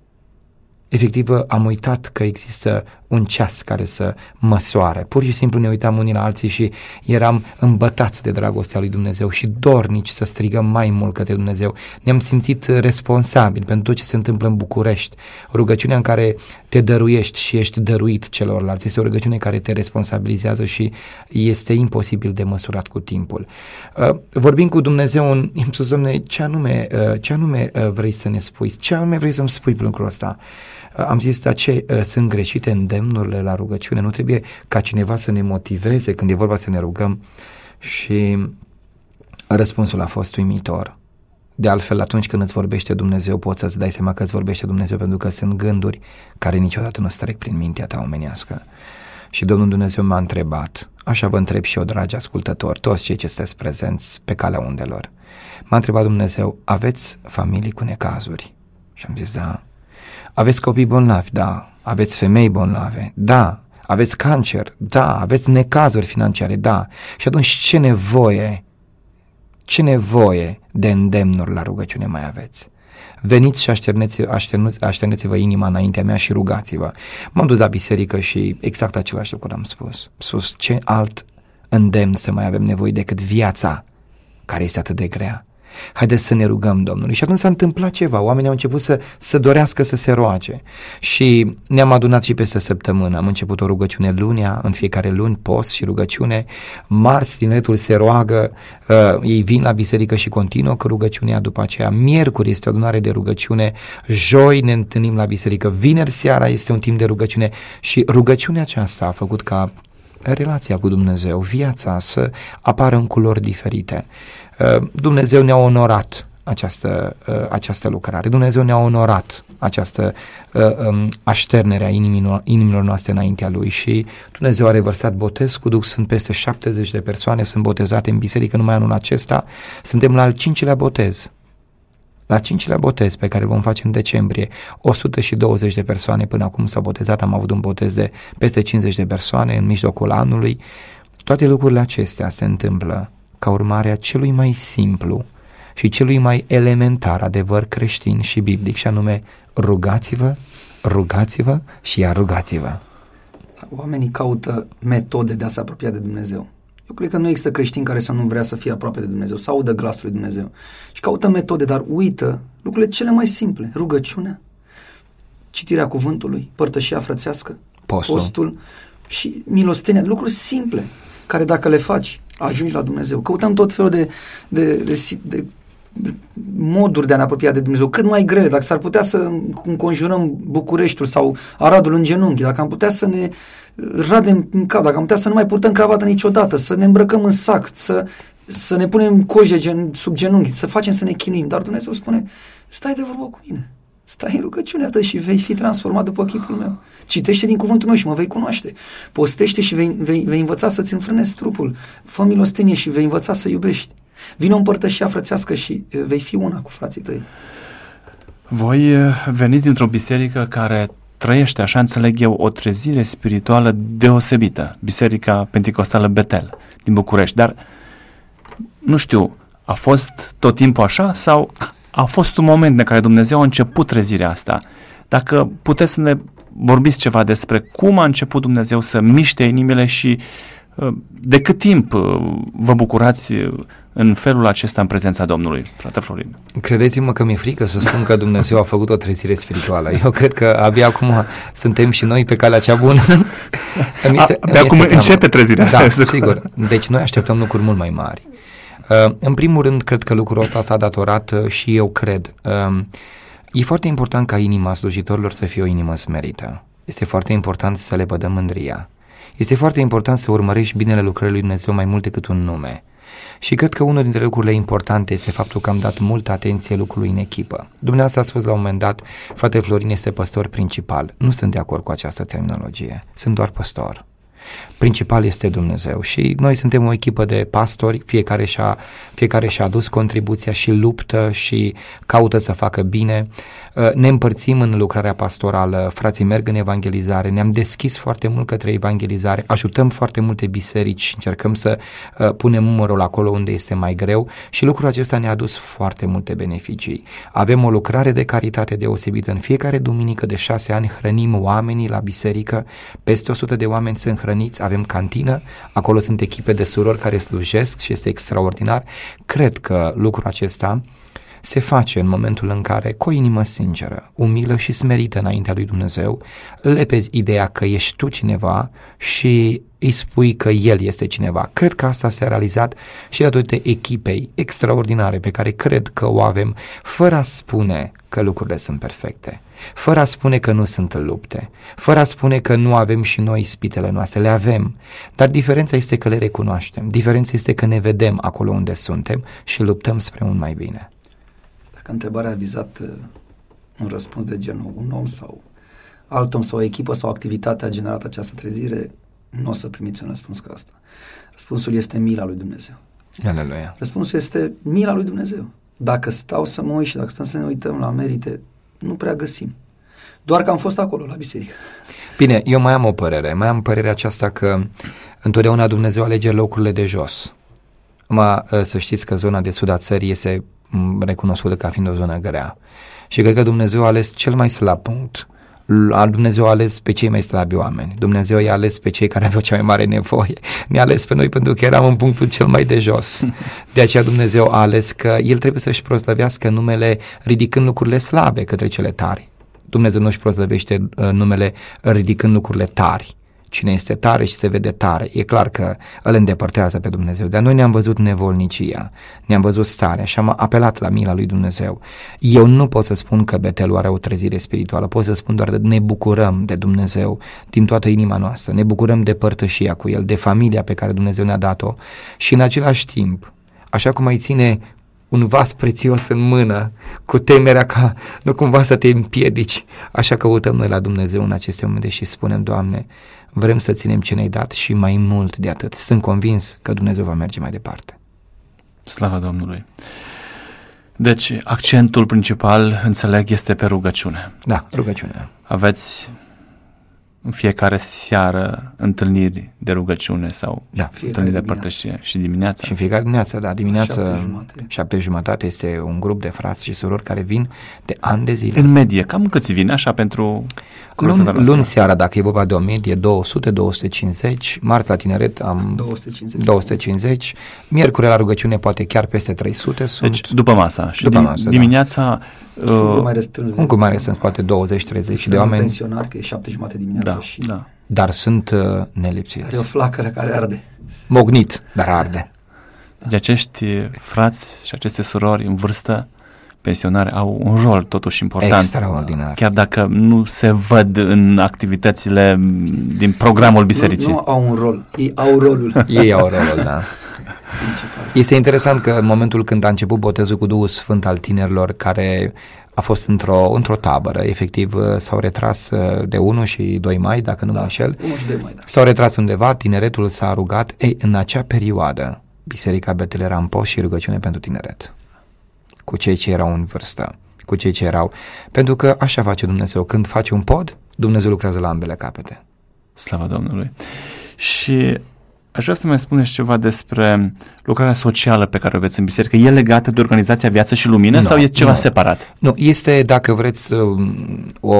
Speaker 3: Efectiv, am uitat că există un ceas care să măsoare. Pur și simplu ne uitam unii la alții și eram îmbătați de dragostea lui Dumnezeu și dornici să strigăm mai mult către Dumnezeu. Ne-am simțit responsabili pentru tot ce se întâmplă în București. Rugăciunea în care te dăruiești și ești dăruit celorlalți este o rugăciune care te responsabilizează și este imposibil de măsurat cu timpul. Vorbim cu Dumnezeu, în, i-am spus, Doamne, ce anume, ce anume vrei să ne spui? Ce anume vrei să-mi spui pe lucrul ăsta? Am zis, dar ce, sunt greșite îndemnurile la rugăciune? Nu trebuie ca cineva să ne motiveze când e vorba să ne rugăm? Și răspunsul a fost uimitor. De altfel, atunci când îți vorbește Dumnezeu, poți să-ți dai seama că îți vorbește Dumnezeu, pentru că sunt gânduri care niciodată nu trec prin mintea ta omenească. Și Domnul Dumnezeu m-a întrebat, așa vă întreb și eu, dragi ascultători, toți cei ce sunteți prezenți pe calea undelor. M-a întrebat Dumnezeu, aveți familii cu necazuri? Și am zis, da. Aveți copii bolnavi? Da. Aveți femei bolnave? Da. Aveți cancer? Da. Aveți necazuri financiare? Da. Și atunci ce nevoie, ce nevoie de îndemnuri la rugăciune mai aveți? Veniți și așterneți-vă inima înaintea mea și rugați-vă. M-am dus la biserică și exact același lucru am spus. Am spus, ce alt îndemn să mai avem nevoie decât viața care este atât de grea? Haideți să ne rugăm Domnului. Și atunci s-a întâmplat ceva, oamenii au început să, să dorească să se roage și ne-am adunat și peste săptămână. Am început o rugăciune lunea, în fiecare luni post și rugăciune, marți tineretul se roagă, uh, ei vin la biserică și continuă cu rugăciunea după aceea, miercuri este o adunare de rugăciune, joi ne întâlnim la biserică, vineri seara este un timp de rugăciune și rugăciunea aceasta a făcut ca relația cu Dumnezeu, viața să apară în culori diferite. Dumnezeu ne-a onorat această, această lucrare, Dumnezeu ne-a onorat această așternere a inimilor, inimilor noastre înaintea Lui și Dumnezeu a revărsat botez cu Duh Sfânt, peste șaptezeci de persoane sunt botezate în biserică numai anul acesta, suntem la al cincilea botez. La cincilea botez pe care îl vom face în decembrie, o sută douăzeci de persoane până acum s-au botezat, am avut un botez de peste cincizeci de persoane în mijlocul anului. Toate lucrurile acestea se întâmplă ca urmare a celui mai simplu și celui mai elementar adevăr creștin și biblic, și anume rugați-vă, rugați-vă și iar rugați-vă.
Speaker 5: Oamenii caută metode de a se apropia de Dumnezeu. Eu cred că nu există creștin care să nu vrea să fie aproape de Dumnezeu, să audă glasul lui Dumnezeu. Și caută metode, dar uită lucrurile cele mai simple. Rugăciunea, citirea cuvântului, părtășia frățească, postul, postul și milostenia. Lucruri simple, care dacă le faci, ajungi la Dumnezeu. Căutăm tot felul de, de, de, de, de moduri de a ne apropia de Dumnezeu, cât mai grele. Dacă s-ar putea să înconjurăm Bucureștiul sau Aradul în genunchi, dacă am putea să ne radem în cap, dacă am putea să nu mai purtăm cravată niciodată, să ne îmbrăcăm în sac, să, să ne punem coje gen, sub genunchi, să facem să ne chinuim. Dar Dumnezeu spune, stai de vorbă cu mine, stai în rugăciunea ta și vei fi transformat după chipul meu. Citește din cuvântul meu și mă vei cunoaște. Postește și vei, vei, vei învăța să-ți înfrânezi trupul. Fă milostenie și vei învăța să iubești. Vino împărtășia frățească și vei fi una cu frații tăi.
Speaker 2: Voi veniți dintr-o biserică care trăiește, așa înțeleg eu, o trezire spirituală deosebită. Biserica Penticostală Betel din București. Dar, nu știu, a fost tot timpul așa sau a fost un moment în care Dumnezeu a început trezirea asta? Dacă puteți să ne vorbiți ceva despre cum a început Dumnezeu să miște inimile și de cât timp vă bucurați în felul acesta în prezența Domnului, frate Florin?
Speaker 3: Credeți-mă că mi-e frică să spun că Dumnezeu a făcut o trezire spirituală. Eu cred că abia acum suntem și noi pe calea cea bună.
Speaker 2: Mi se, abia acum începe trezirea.
Speaker 3: Da, sigur. Deci noi așteptăm lucruri mult mai mari. În primul rând, cred că lucrul ăsta s-a datorat și eu cred. E foarte important ca inima slujitorilor să fie o inimă smerită. Este foarte important să le pădăm mândria. Este foarte important să urmărești binele lucrării lui Dumnezeu mai mult decât un nume. Și cred că unul dintre lucrurile importante este faptul că am dat multă atenție lucrului în echipă. Dumneavoastră a spus la un moment dat, frate Florin este păstor principal. Nu sunt de acord cu această terminologie. Sunt doar păstor. Principal este Dumnezeu și noi suntem o echipă de pastori, fiecare și-a, fiecare și-a adus contribuția și luptă și caută să facă bine. Ne împărțim în lucrarea pastorală, frații merg în evangelizare, ne-am deschis foarte mult către evangelizare, ajutăm foarte multe biserici și încercăm să punem numărul acolo unde este mai greu și lucrul acesta ne-a adus foarte multe beneficii. Avem o lucrare de caritate deosebită. În fiecare duminică de șase ani hrănim oamenii la biserică, peste o sută de oameni sunt hrăniți, avem cantină, acolo sunt echipe de surori care slujesc și este extraordinar. Cred că lucrul acesta se face în momentul în care, cu o inimă sinceră, umilă și smerită înaintea lui Dumnezeu, lepezi ideea că ești tu cineva și îi spui că El este cineva. Cred că asta s-a realizat și datorită echipei extraordinare pe care cred că o avem, fără a spune că lucrurile sunt perfecte, fără a spune că nu sunt lupte, fără a spune că nu avem și noi ispitele noastre, le avem, dar diferența este că le recunoaștem, diferența este că ne vedem acolo unde suntem și luptăm spre un mai bine.
Speaker 5: Dacă întrebarea a vizat uh, un răspuns de genul un om sau alt om sau o echipă sau activitatea a generat această trezire, nu o să primiți un răspuns ca asta. Răspunsul este mila lui Dumnezeu.
Speaker 3: Aleluia.
Speaker 5: Răspunsul este mila lui Dumnezeu. Dacă stau să mă uit și dacă stăm să ne uităm la merite, nu prea găsim. Doar că am fost acolo, la biserică.
Speaker 3: Bine, eu mai am o părere. Mai am părerea aceasta că întotdeauna Dumnezeu alege locurile de jos. Mă, să știți că zona de sud a țării este recunoscută ca fiind o zonă grea. Și cred că Dumnezeu a ales cel mai slab punct. Dumnezeu a ales pe cei mai slabi oameni. Dumnezeu i-a ales pe cei care aveau cea mai mare nevoie. Ne-a ales pe noi pentru că eram în punctul cel mai de jos. De aceea Dumnezeu a ales că El trebuie să-și proslăvească numele ridicând lucrurile slabe către cele tari. Dumnezeu nu își proslăvește numele ridicând lucrurile tari. Cine este tare și se vede tare, e clar că îl îndepărtează pe Dumnezeu. Dar noi ne-am văzut nevolnicia, ne-am văzut starea și am apelat la mila lui Dumnezeu. Eu nu pot să spun că Betelul are o trezire spirituală, pot să spun doar că ne bucurăm de Dumnezeu din toată inima noastră, ne bucurăm de părtășia cu El, de familia pe care Dumnezeu ne-a dat-o și în același timp, așa cum ai ține un vas prețios în mână, cu temerea ca nu cumva să te împiedici, așa căutăm noi la Dumnezeu în aceste momente și spunem, Doamne, vrem să ținem ce ne-ai dat și mai mult de atât. Sunt convins că Dumnezeu va merge mai departe.
Speaker 2: Slavă Domnului! Deci, accentul principal, înțeleg, este pe rugăciune.
Speaker 3: Da, rugăciune.
Speaker 2: Aveți în fiecare seară întâlniri de rugăciune sau
Speaker 3: da,
Speaker 2: întâlniri de părtășie și dimineața?
Speaker 3: Și în fiecare dimineață, da, dimineața
Speaker 5: șapte jumate.
Speaker 3: șapte jumătate este un grup de frați și surori care vin de ani de zile.
Speaker 2: În medie, cam câți vin așa pentru...
Speaker 3: Luni, luni seara, dacă e vorba de o medie, două sute - două sute cincizeci, marți la tineret am
Speaker 5: două sute cincizeci,
Speaker 3: două sute cincizeci, miercuri la rugăciune poate chiar peste trei sute sunt.
Speaker 2: Deci după masa și
Speaker 3: după
Speaker 2: dim-
Speaker 3: masă,
Speaker 2: dimineața...
Speaker 5: Da. Uh, un grup mai restrâns.
Speaker 3: Un grup mai restrâns, poate douăzeci treizeci de oameni.
Speaker 5: Pensionar, că e șapte jumate dimineața
Speaker 2: da,
Speaker 5: și...
Speaker 2: Da.
Speaker 3: Dar sunt uh, nelipsiți.
Speaker 5: Are o flacără care arde.
Speaker 3: Mognit, dar arde.
Speaker 2: Deci acești frați și aceste surori în vârstă pensionare au un rol totuși important.
Speaker 3: Extraordinar.
Speaker 2: Chiar dacă nu se văd în activitățile din programul bisericii.
Speaker 5: Nu, nu au un rol, ei au rolul.
Speaker 3: Ei au rolul, da. Este interesant că în momentul când a început botezul cu Duhul Sfânt al tinerilor, care a fost într-o, într-o tabără, efectiv s-au retras de unu și doi mai, dacă nu
Speaker 5: da,
Speaker 3: mă înșel,
Speaker 5: unu și doi mai, da.
Speaker 3: S-au retras undeva, tineretul s-a rugat. Ei, în acea perioadă, Biserica Betel era în post și rugăciune pentru tineret, cu cei ce erau în vârstă, cu cei ce erau, pentru că așa face Dumnezeu, când face un pod, Dumnezeu lucrează la ambele capete.
Speaker 2: Slavă Domnului! Și aș vrea să mai spuneți ceva despre lucrarea socială pe care o aveți în biserică. E legată de organizația Viață și Lumină no, sau e ceva
Speaker 3: no.
Speaker 2: separat?
Speaker 3: Nu, este, dacă vreți, o,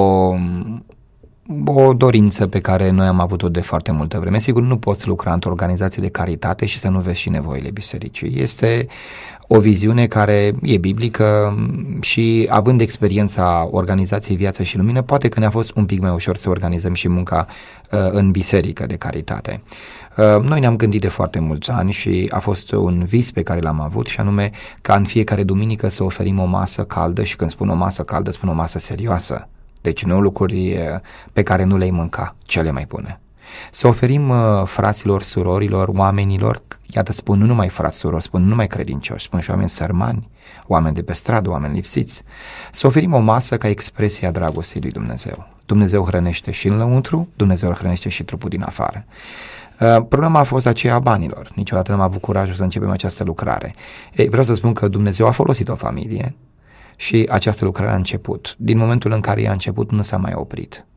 Speaker 3: o dorință pe care noi am avut-o de foarte multă vreme. Sigur, nu poți lucra într-o organizație de caritate și să nu vezi și nevoile bisericii. Este o viziune care e biblică și, având experiența organizației Viață și Lumină, poate că ne-a fost un pic mai ușor să organizăm și munca uh, în biserică de caritate. Uh, noi ne-am gândit de foarte mulți ani și a fost un vis pe care l-am avut, și anume ca în fiecare duminică să oferim o masă caldă, și când spun o masă caldă, spun o masă serioasă. Deci nu lucruri pe care nu le-ai mânca, ce le mai pune. Să oferim uh, fraților, surorilor, oamenilor, iată spun nu numai frați, surori, spun nu numai credincioși, spun și oameni sărmani, oameni de pe stradă, oameni lipsiți, să oferim o masă ca expresie a dragostei lui Dumnezeu. Dumnezeu hrănește și în lăuntru, Dumnezeu hrănește și trupul din afară. Uh, problema a fost aceea a banilor. Niciodată n-am avut curajul să începem această lucrare. Ei, vreau să spun că Dumnezeu a folosit o familie și această lucrare a început. Din momentul în care ea a început, nu s-a mai oprit.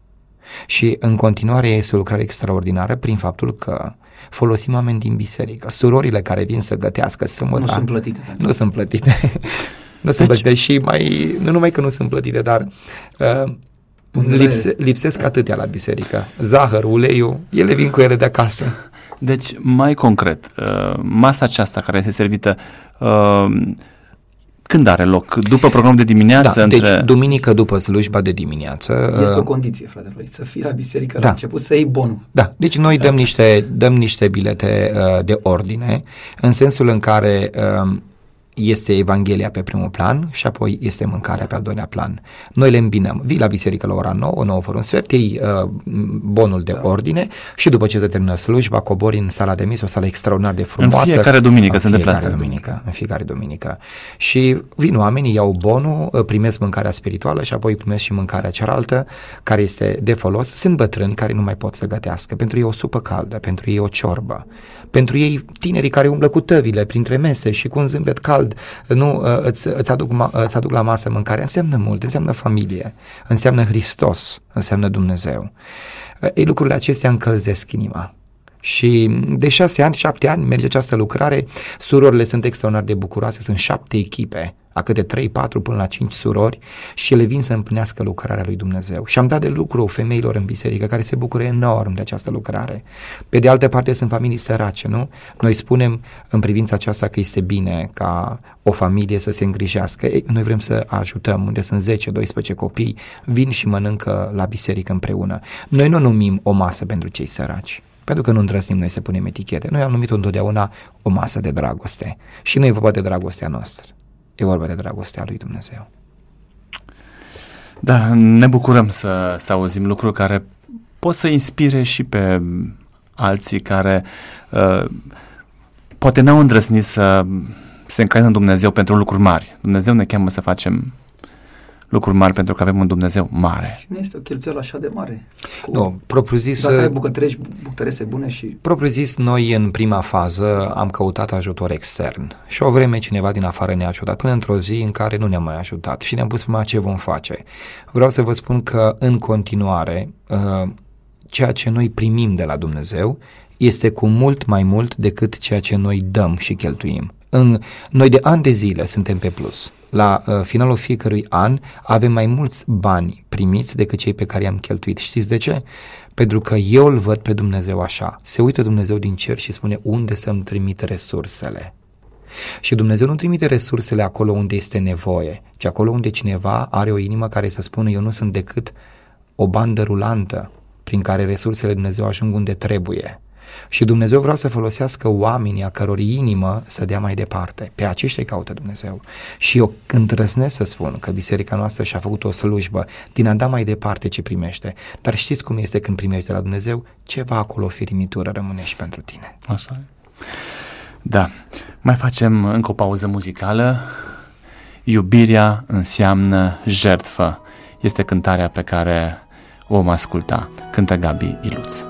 Speaker 3: Și în continuare este o lucrare extraordinară prin faptul că folosim oameni din biserică. Surorile care vin să gătească sâmbătă
Speaker 5: nu sunt plătite.
Speaker 3: Nu sunt plătite. nu sunt
Speaker 2: Deci...
Speaker 3: plătite și mai, nu numai că nu sunt plătite, dar uh, lipse, lipsesc atâtea la biserică. Zahăr, uleiul, ele vin cu ele de acasă.
Speaker 2: Deci, mai concret, uh, masa aceasta care este servită, uh, când are loc? După programul de dimineață?
Speaker 3: Da,
Speaker 2: între...
Speaker 3: deci duminică după slujba de dimineață.
Speaker 5: Este
Speaker 3: uh,
Speaker 5: o condiție, frate, să fii la biserică
Speaker 3: da.
Speaker 5: la început, să iei bonul.
Speaker 3: Da, deci noi dăm niște, dăm niște bilete uh, de ordine, în sensul în care uh, este Evanghelia pe primul plan și apoi este mâncarea pe al doilea plan. Noi le îmbinăm. Vii la biserică la ora nouă, nouă fără un sfert, iei uh, bonul de da. ordine și după ce se termină slujba, cobori în sala de mis, o sală extraordinar de frumoasă.
Speaker 2: În fiecare duminică
Speaker 3: în
Speaker 2: se întâmplă
Speaker 3: fiecare
Speaker 2: asta.
Speaker 3: Duminică, în fiecare duminică. Și vin oamenii, iau bonul, primesc mâncarea spirituală și apoi primesc și mâncarea cealaltă, care este de folos. Sunt bătrâni care nu mai pot să gătească. Pentru ei o supă caldă, pentru ei o ciorbă. Pentru ei tinerii care umblă cu tăvile printre mese și cu un zâmbet cald, nu, îți, îți, aduc, îți aduc la masă mâncare, înseamnă mult, înseamnă familie, înseamnă Hristos, înseamnă Dumnezeu. Ei, lucrurile acestea încălzesc inima. Și de șase ani, șapte ani merge această lucrare, surorile sunt extraordinar de bucuroase, sunt șapte echipe, a câte trei, patru până la cinci surori și ele vin să împlinească lucrarea lui Dumnezeu. Și am dat de lucru femeilor în biserică care se bucură enorm de această lucrare. Pe de altă parte sunt familii sărace, nu? Noi spunem în privința aceasta că este bine ca o familie să se îngrijească. Ei, noi vrem să ajutăm, unde sunt zece doisprezece copii, vin și mănâncă la biserică împreună. Noi nu numim o masă pentru cei săraci, pentru că nu îndrăznim noi să punem etichete. Noi am numit întotdeauna o masă de dragoste. Și nu e vorba de dragostea noastră. E vorba de dragostea lui Dumnezeu.
Speaker 2: Da, ne bucurăm să, să auzim lucruri care pot să inspire și pe alții care uh, poate n-au îndrăznit să se încredă în Dumnezeu pentru lucruri mari. Dumnezeu ne cheamă să facem lucruri mari pentru că avem un Dumnezeu mare.
Speaker 5: Și nu este o cheltuială așa de mare. Cu...
Speaker 3: Nu, propriu zis...
Speaker 5: Dacă ai bucătărești bucătărese bune și...
Speaker 3: Propriu zis, noi în prima fază am căutat ajutor extern și o vreme cineva din afară ne-a ajutat până într-o zi în care nu ne-a mai ajutat și ne-am pus problema ce vom face. Vreau să vă spun că în continuare ceea ce noi primim de la Dumnezeu este cu mult mai mult decât ceea ce noi dăm și cheltuim. În, noi de ani de zile suntem pe plus. La uh, finalul fiecărui an avem mai mulți bani primiți decât cei pe care i-am cheltuit. Știți de ce? Pentru că eu îl văd pe Dumnezeu așa. Se uită Dumnezeu din cer și spune unde să-mi trimit resursele. Și Dumnezeu nu trimite resursele acolo unde este nevoie, ci acolo unde cineva are o inimă care să spună eu nu sunt decât o bandă rulantă prin care resursele Dumnezeu ajung unde trebuie. Și Dumnezeu vrea să folosească oamenii a căror inimă să dea mai departe. Pe aceștia îi caută Dumnezeu. Și eu îndrăznesc să spun că biserica noastră și-a făcut o slujbă din a da mai departe ce primește. Dar știți cum este când primești de la Dumnezeu? Ceva acolo, o firimitură rămâne și pentru tine.
Speaker 2: Așa e. Da. Mai facem încă o pauză muzicală. Iubirea înseamnă jertfă. Este cântarea pe care o vom asculta. Cântă Gabi Iluț.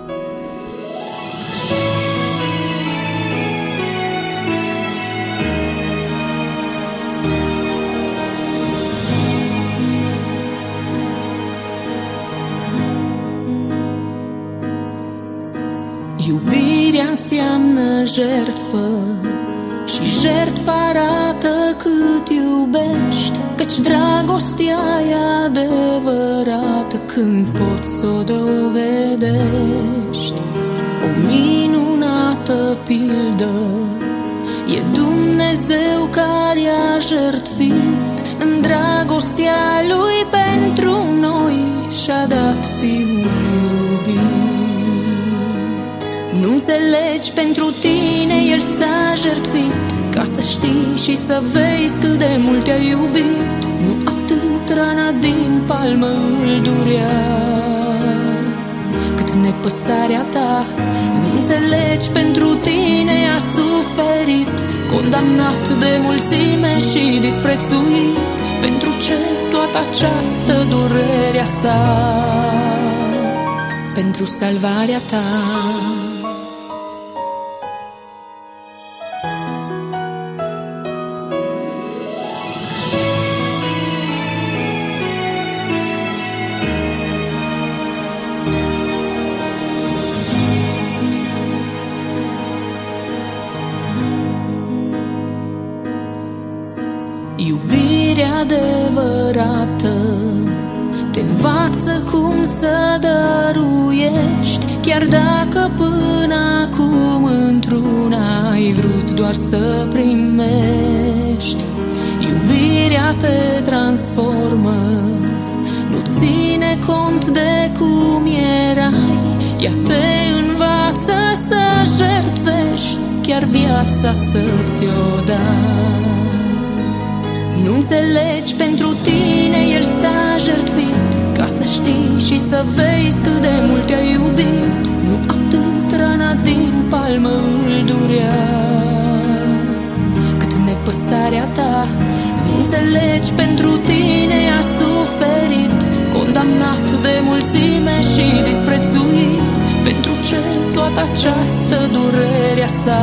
Speaker 6: Iubirea înseamnă jertfă și jertfa arată cât iubești, căci dragostea e adevărată când poți să o dovedești. O minunată pildă e Dumnezeu care a jertfit în dragostea Lui pentru noi și-a dat Fiul iubit. Nu înțelegi, pentru tine El s-a jertfit, ca să știi și să vezi cât de mult te-a iubit. Nu atât rana din palmă îl durea, cât nepăsarea ta. Nu înțelegi, pentru tine a suferit, condamnat de mulțime și disprețuit. pentru ce toată această durerea sa, pentru salvarea ta. Iubirea adevărată te învață cum să dăruiești, chiar dacă până acum într-una ai vrut doar să primești. Iubirea te transformă, nu ține cont de cum erai, ea te învață să jertfești, chiar viața să ți-o dai. Nu înțelegi, pentru tine El s-a jertfit, ca să știi și să vezi cât de mult te-a iubit. Nu atât rana din palmă îl durea, cât nepăsarea ta. Nu înțelegi, pentru tine a suferit, condamnat de mulțime și disprețuit. Pentru ce toată această durerea sa,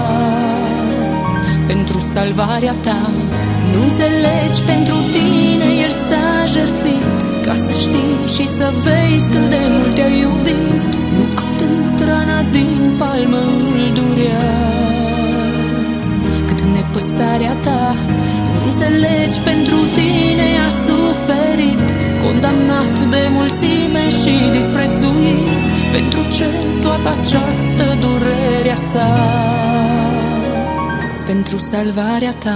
Speaker 6: pentru salvarea ta. Nu înțelegi, pentru tine El s-a jertfit, ca să știi și să vezi cât de mult te-a iubit. Nu atât rana din palmă îl durea, cât nepăsarea ta. Nu înțelegi, pentru tine a suferit, condamnat de mulțime și disprețuit. Pentru ce toată această durerea sa, pentru salvarea ta.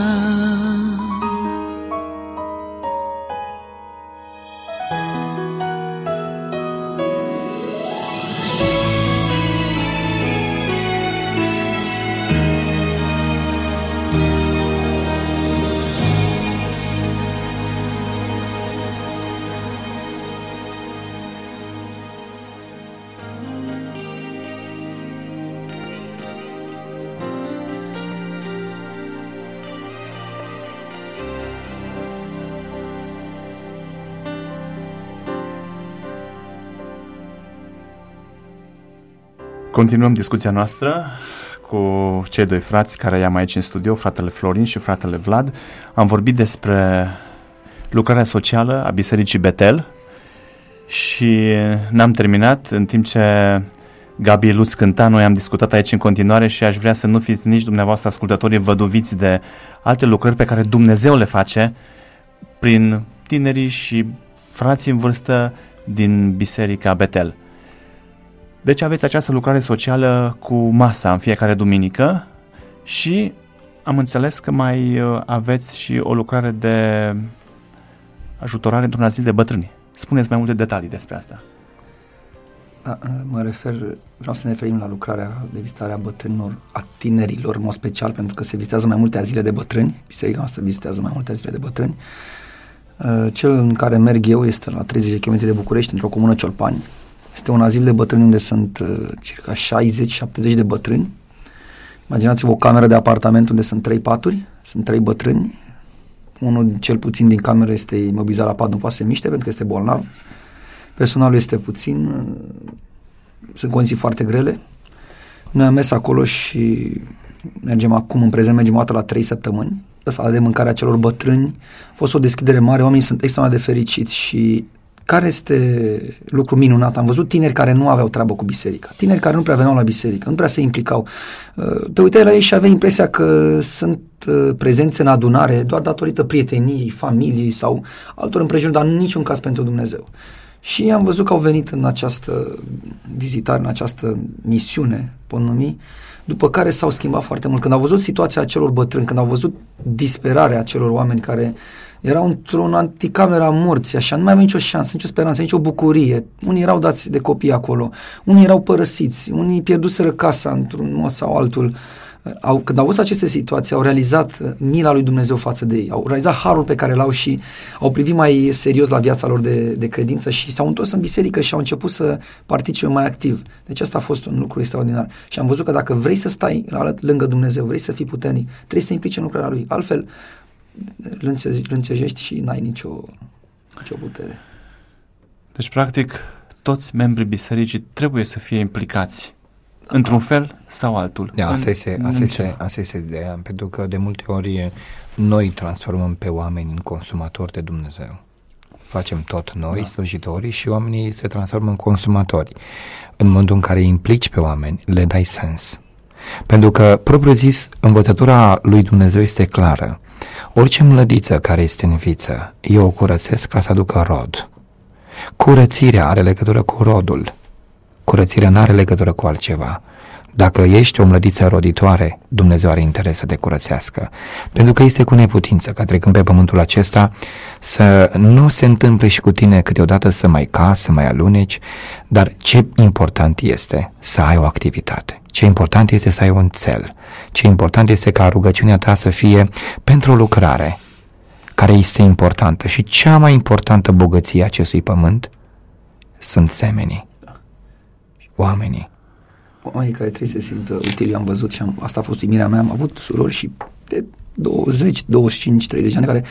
Speaker 2: Continuăm discuția noastră cu cei doi frați care i-am aici în studio, fratele Florin și fratele Vlad. Am vorbit despre lucrarea socială a Bisericii Betel și n-am terminat. În timp ce Gabi Luț cânta, noi am discutat aici în continuare și aș vrea să nu fiți nici dumneavoastră ascultătorii văduviți de alte lucrări pe care Dumnezeu le face prin tinerii și frații în vârstă din Biserica Betel. Deci aveți această lucrare socială cu masa în fiecare duminică și am înțeles că mai aveți și o lucrare de ajutorare într-un azil de bătrâni. Spuneți mai multe detalii despre asta.
Speaker 5: Da, mă refer, vreau să ne referim la lucrarea de vizitare a bătrânilor, a tinerilor, în mod special, pentru că se vizitează mai multe azile de bătrâni. Biserica noastră vizitează mai multe azile de bătrâni. Cel în care merg eu este la treizeci de kilometri de București, într-o comună Ciolpani. Este un azil de bătrâni unde sunt uh, circa șaizeci șaptezeci de bătrâni. Imaginați-vă o cameră de apartament unde sunt trei paturi, sunt trei bătrâni. Unul cel puțin din cameră este imobilizat la pat, nu poate să se miște pentru că este bolnav. Personalul este puțin, uh, sunt condiții foarte grele. Noi am mers acolo și mergem acum, în prezent mergem o dată la trei săptămâni. Sala de mâncare a celor bătrâni a fost o deschidere mare, oamenii sunt extraordinar de fericiți și care este lucru minunat? Am văzut tineri care nu aveau treabă cu biserica, tineri care nu prea veneau la biserică, nu prea se implicau. Te uitai la ei și aveai impresia că sunt prezenți în adunare doar datorită prieteniei, familiei sau altor împrejurări, dar în niciun caz pentru Dumnezeu. Și am văzut că au venit în această vizitare, în această misiune, pot numi, după care s-au schimbat foarte mult. Când au văzut situația acelor bătrâni, când au văzut disperarea acelor oameni care erau într-o anticameră a morții, așa, nu mai aveau nicio șansă, nicio speranță, nicio bucurie. Unii erau dați de copii acolo, unii erau părăsiți, unii pierduseră casa într-un mod sau altul. Au, când au văzut aceste situații, au realizat mila lui Dumnezeu față de ei, au realizat harul pe care l-au și au privit mai serios la viața lor de, de credință și s-au întors în biserică și au început să participe mai activ. Deci asta a fost un lucru extraordinar. Și am văzut că dacă vrei să stai lângă Dumnezeu, vrei să fii puternic, trebuie să te implici în lucrarea Lui. Altfel, lâncejești și n-ai nicio, nicio putere.
Speaker 2: Deci, practic, toți membrii bisericii trebuie să fie implicați într-un fel sau altul.
Speaker 3: Da, asta,
Speaker 2: în,
Speaker 3: este, asta, este, asta este ideea, pentru că de multe ori noi transformăm pe oameni în consumatori de Dumnezeu. Facem tot noi, da. slujitorii, și oamenii se transformă în consumatori. În momentul în care îi implici pe oameni, le dai sens. Pentru că, propriu zis, învățătura lui Dumnezeu este clară. Orice mlădiță care este în viță, eu o curățesc ca să aducă rod. Curățirea are legătură cu rodul. Curățirea nu are legătură cu altceva. Dacă ești o mlădiță roditoare, Dumnezeu are interes să te curățească. Pentru că este cu neputință ca trecând pe pământul acesta să nu se întâmple și cu tine câteodată să mai cazi, să mai aluneci, dar ce important este să ai o activitate. Ce important este să ai un țel. Ce important este ca rugăciunea ta să fie pentru o lucrare care este importantă. Și cea mai importantă bogăție a acestui pământ sunt semenii. Oamenii.
Speaker 5: Oamenii care trebuie să se simtă utili. Am văzut și am, asta a fost uimirea mea. Am avut surori și de douăzeci, douăzeci și cinci, treizeci ani care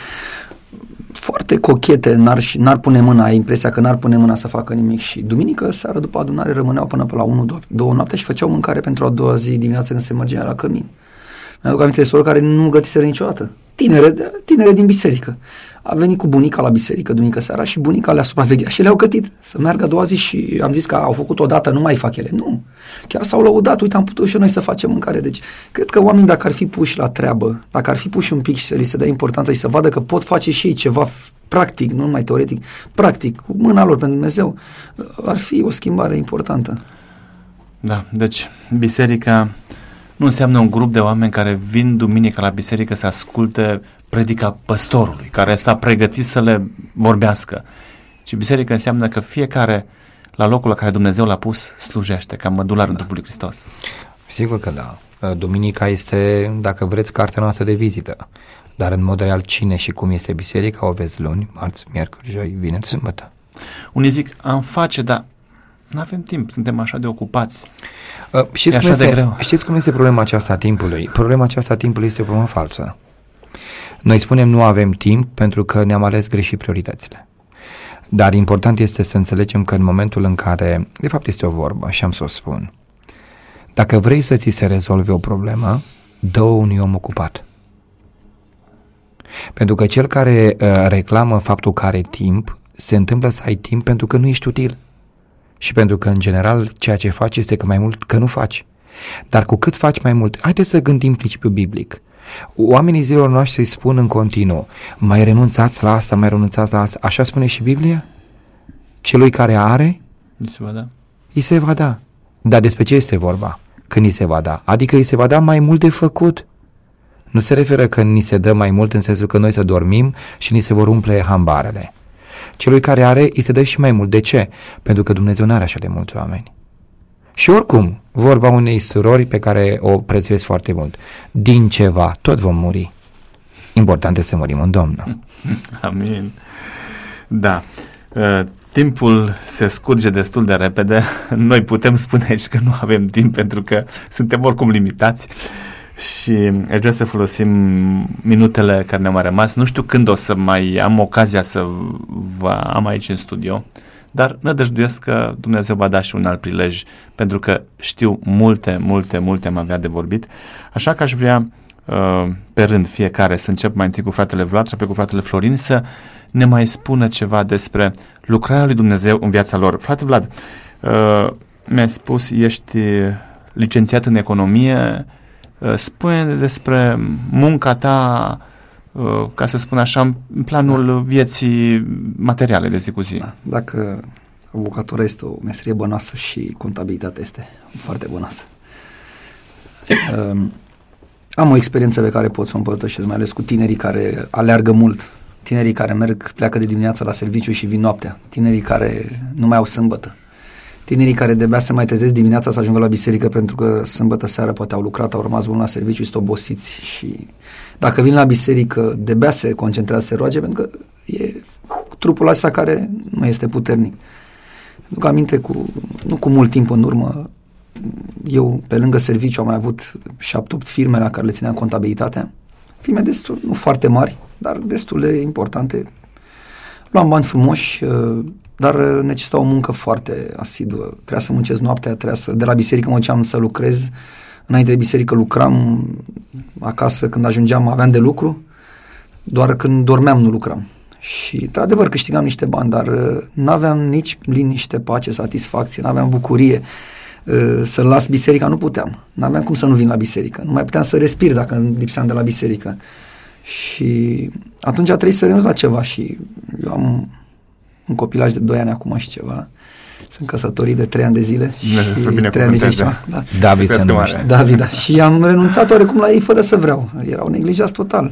Speaker 5: foarte cochete, n-ar, n-ar pune mâna, ai impresia că n-ar pune mâna să facă nimic, și duminică seara după adunare rămâneau până pe la unu, două noapte și făceau mâncare pentru a doua zi dimineața când se mergea la cămin. Mi-aduc aminte de surori care nu gătiseră niciodată. Tinere, tinere din biserică. A venit cu bunica la biserică duminică seara și bunica le-a supravegheat și le-au gătit să meargă a doua zi, și am zis că au făcut odată, nu mai fac ele. Nu. Chiar s-au lăudat, uite, am putut și noi să facem mâncare. Deci, cred că oamenii, dacă ar fi puși la treabă, dacă ar fi puși un pic și să li se dea importanța și să vadă că pot face și ei ceva practic, nu numai teoretic, practic, cu mâna lor pentru Dumnezeu, ar fi o schimbare importantă.
Speaker 2: Da, deci biserica nu înseamnă un grup de oameni care vin duminică la biserică să asculte predica păstorului, care s-a pregătit să le vorbească. Și biserica înseamnă că fiecare, la locul la care Dumnezeu l-a pus, slujește, ca mădular în
Speaker 3: da.
Speaker 2: trupul lui Hristos.
Speaker 3: Sigur că da. Duminica este, dacă vreți, cartea noastră de vizită. Dar în mod real, cine și cum este biserica o vezi luni, marți, miercuri, joi, vineri, sâmbătă.
Speaker 2: Unii zic, am face, dar nu avem timp, suntem așa de ocupați.
Speaker 3: Uh, știți, cum
Speaker 2: așa
Speaker 3: este,
Speaker 2: de greu.
Speaker 3: știți cum este problema aceasta a timpului? Problema aceasta a timpului este o problemă falsă. Noi spunem nu avem timp pentru că ne-am ales greșit prioritățile. Dar important este să înțelegem că în momentul în care, de fapt este o vorbă și am să o spun, dacă vrei să ți se rezolve o problemă, dă-o unui om ocupat. Pentru că cel care uh, reclamă faptul că are timp, se întâmplă să ai timp pentru că nu ești util. Și pentru că, în general, ceea ce faci este că mai mult că nu faci. Dar cu cât faci mai mult, haideți să gândim principiul biblic. Oamenii zilelor noastre îi spun în continuu, mai renunțați la asta, mai renunțați la asta. Așa spune și Biblia? Celui care are,
Speaker 2: îi se va da.
Speaker 3: Îi se va da. Dar despre ce este vorba când îi se va da? Adică îi se va da mai mult de făcut. Nu se referă că ni se dă mai mult în sensul că noi să dormim și ni se vor umple hambarele. Celui care are, îi se dă și mai mult. De ce? Pentru că Dumnezeu nu are așa de mulți oameni. Și oricum, vorba unei surori pe care o prețuiesc foarte mult. Din ceva, tot vom muri. Important este să murim în Domnul.
Speaker 2: Amin. Da. Uh, timpul se scurge destul de repede. Noi putem spune aici că nu avem timp pentru că suntem oricum limitați. Și aș vrea să folosim minutele care ne-au mai rămas. Nu știu când o să mai am ocazia să vă am aici în studio, dar nădăjduiesc că Dumnezeu va da și un alt prilej, pentru că știu multe, multe, multe am avea de vorbit. Așa că aș vrea pe rând fiecare să încep mai întâi cu fratele Vlad și apoi cu fratele Florin să ne mai spună ceva despre lucrarea lui Dumnezeu în viața lor. Frate Vlad, mi-ai spus, ești licențiat în economie. Spune despre munca ta, ca să spun așa, în planul da. vieții materiale de zi cu zi. Da.
Speaker 5: Dacă avocatura este o meserie bănoasă și contabilitatea este foarte bănoasă. Um, am o experiență pe care pot să o împărtășesc, mai ales cu tinerii care aleargă mult, tinerii care merg, pleacă de dimineața la serviciu și vin noaptea, tinerii care nu mai au sâmbătă, tinerii care de-abia se mai trezesc dimineața să ajungă la biserică pentru că sâmbătă seara poate au lucrat, au rămas bun la serviciu, sunt obosiți și dacă vin la biserică de-abia se concentrează, se roage pentru că e trupul ăsta care nu este puternic. Duc aminte cu, nu cu mult timp în urmă, eu pe lângă serviciu am mai avut șapte, opt firme la care le țineam contabilitatea, firme destul, nu foarte mari, dar destul de importante. Luam bani frumoși, dar necesita o muncă foarte asiduă. Trebuia să muncesc noaptea, trebuia să, de la biserică mă duceam să lucrez. Înainte de biserică lucram, acasă când ajungeam aveam de lucru, doar când dormeam nu lucram. Și, într-adevăr, câștigam niște bani, dar n-aveam nici liniște, pace, satisfacție, n-aveam bucurie. Să las biserica nu puteam. N-aveam cum să nu vin la biserică. Nu mai puteam să respir dacă lipseam de la biserică. Și atunci a trebuit să renunț la ceva și eu am un copilaj de doi ani acum și ceva. Sunt căsătorit de trei ani de zile.
Speaker 2: Și trei ani de zile.
Speaker 5: Da.
Speaker 3: David se numește.
Speaker 5: David, da. Și am renunțat oarecum la ei fără să vreau. Erau neglijați total.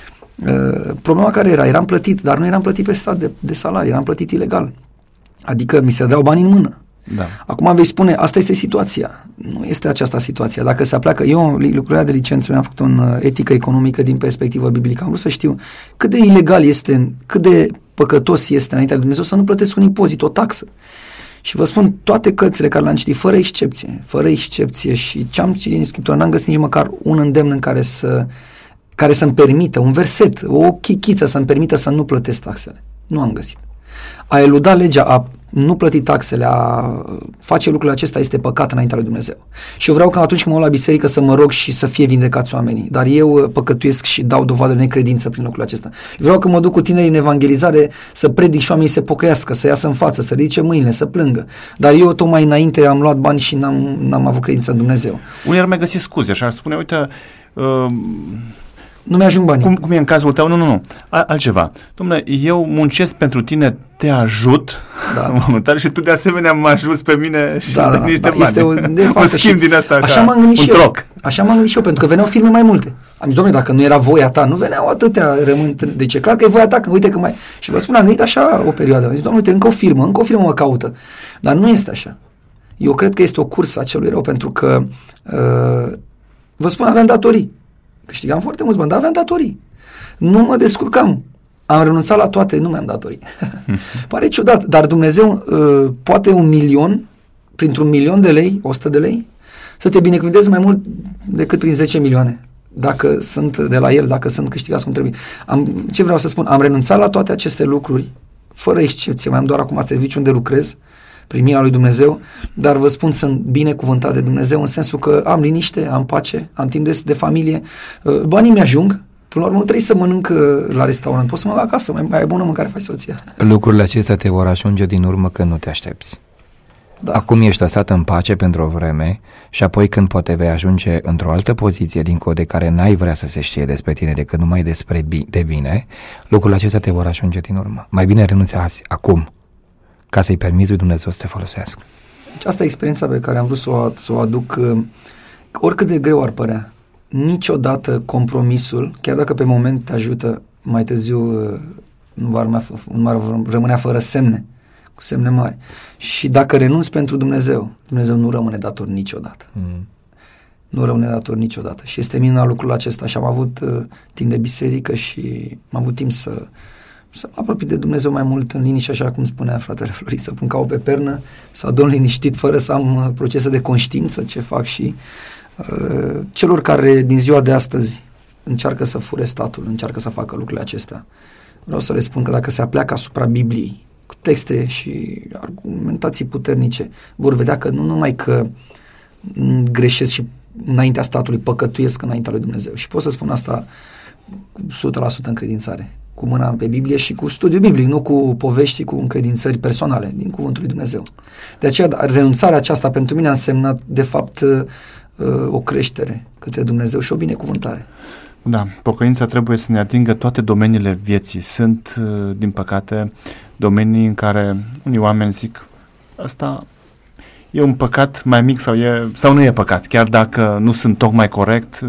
Speaker 5: Uh, problema care era? Eram plătit, dar nu eram plătit pe stat de, de salariu, eram plătit ilegal. Adică mi se dădeau bani în mână.
Speaker 2: Da.
Speaker 5: Acum vei spune, asta este situația. Nu este aceasta situația. Dacă se apleacă, eu lucrarea de licență mi-am făcut în etică economică din perspectivă biblică. Am vrut să știu cât de ilegal este, cât de păcătos este înaintea lui Dumnezeu să nu plătesc un impozit, o taxă. Și vă spun, toate cărțile care le-am citit, fără excepție, fără excepție și ce am citit în Scriptură, n-am găsit nici măcar un îndemn în care să care să-mi permită, un verset, o chichiță să-mi permită să nu plătesc taxele. Nu am găsit. A eluda legea, a nu plăti taxele, a face lucrul acesta este păcat înaintea lui Dumnezeu. Și eu vreau ca atunci când mă duc la biserică să mă rog și să fie vindecați oamenii. Dar eu păcătuiesc și dau dovadă de necredință prin lucrul acesta. Eu vreau că mă duc cu tinerii în evangelizare să predic și oamenii să se pocăiască, să iasă în față, să ridice mâinile, să plângă. Dar eu tocmai înainte am luat bani și n-am, n-am avut credință în Dumnezeu.
Speaker 2: Unii ar mai găsi scuze și ar spune, uite... Uh...
Speaker 5: Nu mi-ajung banii.
Speaker 2: Cum, cum e în cazul tău? Nu, nu, nu. Altceva. Dom'le, eu muncesc pentru tine, te ajut,
Speaker 5: da.
Speaker 2: momentan, și tu de asemenea mă ajuți pe mine și
Speaker 5: da,
Speaker 2: de niște
Speaker 5: da,
Speaker 2: bani.
Speaker 5: Este o, de
Speaker 2: un schimb din asta așa,
Speaker 5: așa m-am gândit
Speaker 2: un
Speaker 5: și
Speaker 2: troc.
Speaker 5: Eu. Așa m-am gândit și eu, pentru că veneau firme mai multe. Am zis, dom'le, dacă nu era voia ta, nu veneau atâtea rămân. Deci e clar că e voia ta, că uite că mai... Și vă spun, am gândit așa o perioadă. Am zis, dom'le, uite, încă o firmă, încă o firmă mă caută. Dar nu este așa. Eu cred că este o cursă a celui rău, pentru că, uh, vă spun, aveam datorii. Câștigam foarte mulți bani, dar aveam datorii. Nu mă descurcam. Am renunțat la toate, nu mi-am datorii. Pare ciudat, dar Dumnezeu uh, poate un milion, printr-un milion de lei, o sută de lei, să te binecuvânteze mai mult decât prin zece milioane. Dacă sunt de la El, dacă sunt câștigați cum trebuie. Am, ce vreau să spun? Am renunțat la toate aceste lucruri, fără excepție. Mai am doar acum serviciu unde lucrez, prin mila lui Dumnezeu, dar vă spun, sunt binecuvântat de Dumnezeu în sensul că am liniște, am pace, am timp de, de familie, uh, banii mi-ajung. Până la urmă nu trebuie să mănânc la restaurant, poți să mănânc acasă, mai, mai bună mâncare faci soția.
Speaker 3: Lucrurile acestea te vor ajunge din urmă când nu te aștepți. Da. Acum ești lăsat în pace pentru o vreme și apoi când poate vei ajunge într-o altă poziție dincolo de care n-ai vrea să se știe despre tine decât numai despre bi- de bine, lucrurile acestea te vor ajunge din urmă. Mai bine renunți azi, acum, ca să-i permiți lui Dumnezeu să te folosească.
Speaker 5: Deci asta e experiența pe care am vrut să o, să o aduc, oricât de greu ar părea. Niciodată compromisul, chiar dacă pe moment te ajută, mai târziu nu va, rămâne, nu va rămânea fără semne, cu semne mari. Și dacă renunți pentru Dumnezeu, Dumnezeu nu rămâne dator niciodată. Mm. Nu rămâne dator niciodată. Și este minunat lucrul acesta. Și am avut uh, timp de biserică și am avut timp să, să mă apropii de Dumnezeu mai mult în liniște, așa cum spunea fratele Florin, să pun capul pe pernă, să adorm liniștit, fără să am uh, procese de conștiință, ce fac și Uh, celor care din ziua de astăzi încearcă să fure statul, încearcă să facă lucrurile acestea. Vreau să le spun că dacă se apleacă asupra Bibliei, cu texte și argumentații puternice, vor vedea că nu numai că greșesc și înaintea statului, păcătuiesc înaintea lui Dumnezeu. Și pot să spun asta cu o sută la sută încredințare, cu mâna pe Biblie și cu studiu biblic, nu cu povești, cu încredințări personale din cuvântul lui Dumnezeu. De aceea, renunțarea aceasta pentru mine a însemnat, de fapt, o creștere către Dumnezeu și o binecuvântare.
Speaker 2: Da, pocăința trebuie să ne atingă toate domeniile vieții. Sunt, din păcate, domenii în care unii oameni zic, asta e un păcat mai mic sau, e, sau nu e păcat, chiar dacă nu sunt tocmai corect,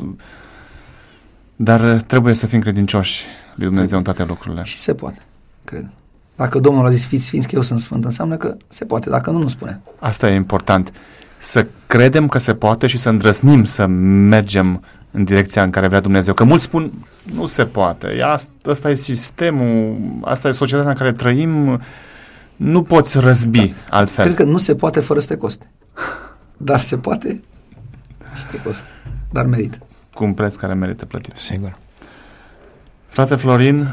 Speaker 2: dar trebuie să fim credincioși lui Dumnezeu în toate lucrurile.
Speaker 5: Și se poate, cred. Dacă Domnul a zis fiți sfinți că eu sunt sfânt, înseamnă că se poate, dacă nu, nu spune.
Speaker 2: Asta e important. Să credem că se poate și să îndrăznim să mergem în direcția în care vrea Dumnezeu. Că mulți spun, nu se poate, asta e sistemul, asta e societatea în care trăim, nu poți răzbi da. altfel.
Speaker 5: Cred că nu se poate fără să te coste. Dar se poate și te coste. Dar merită.
Speaker 2: Cu un preț care merită plătit.
Speaker 3: Sigur.
Speaker 2: Frate Florin,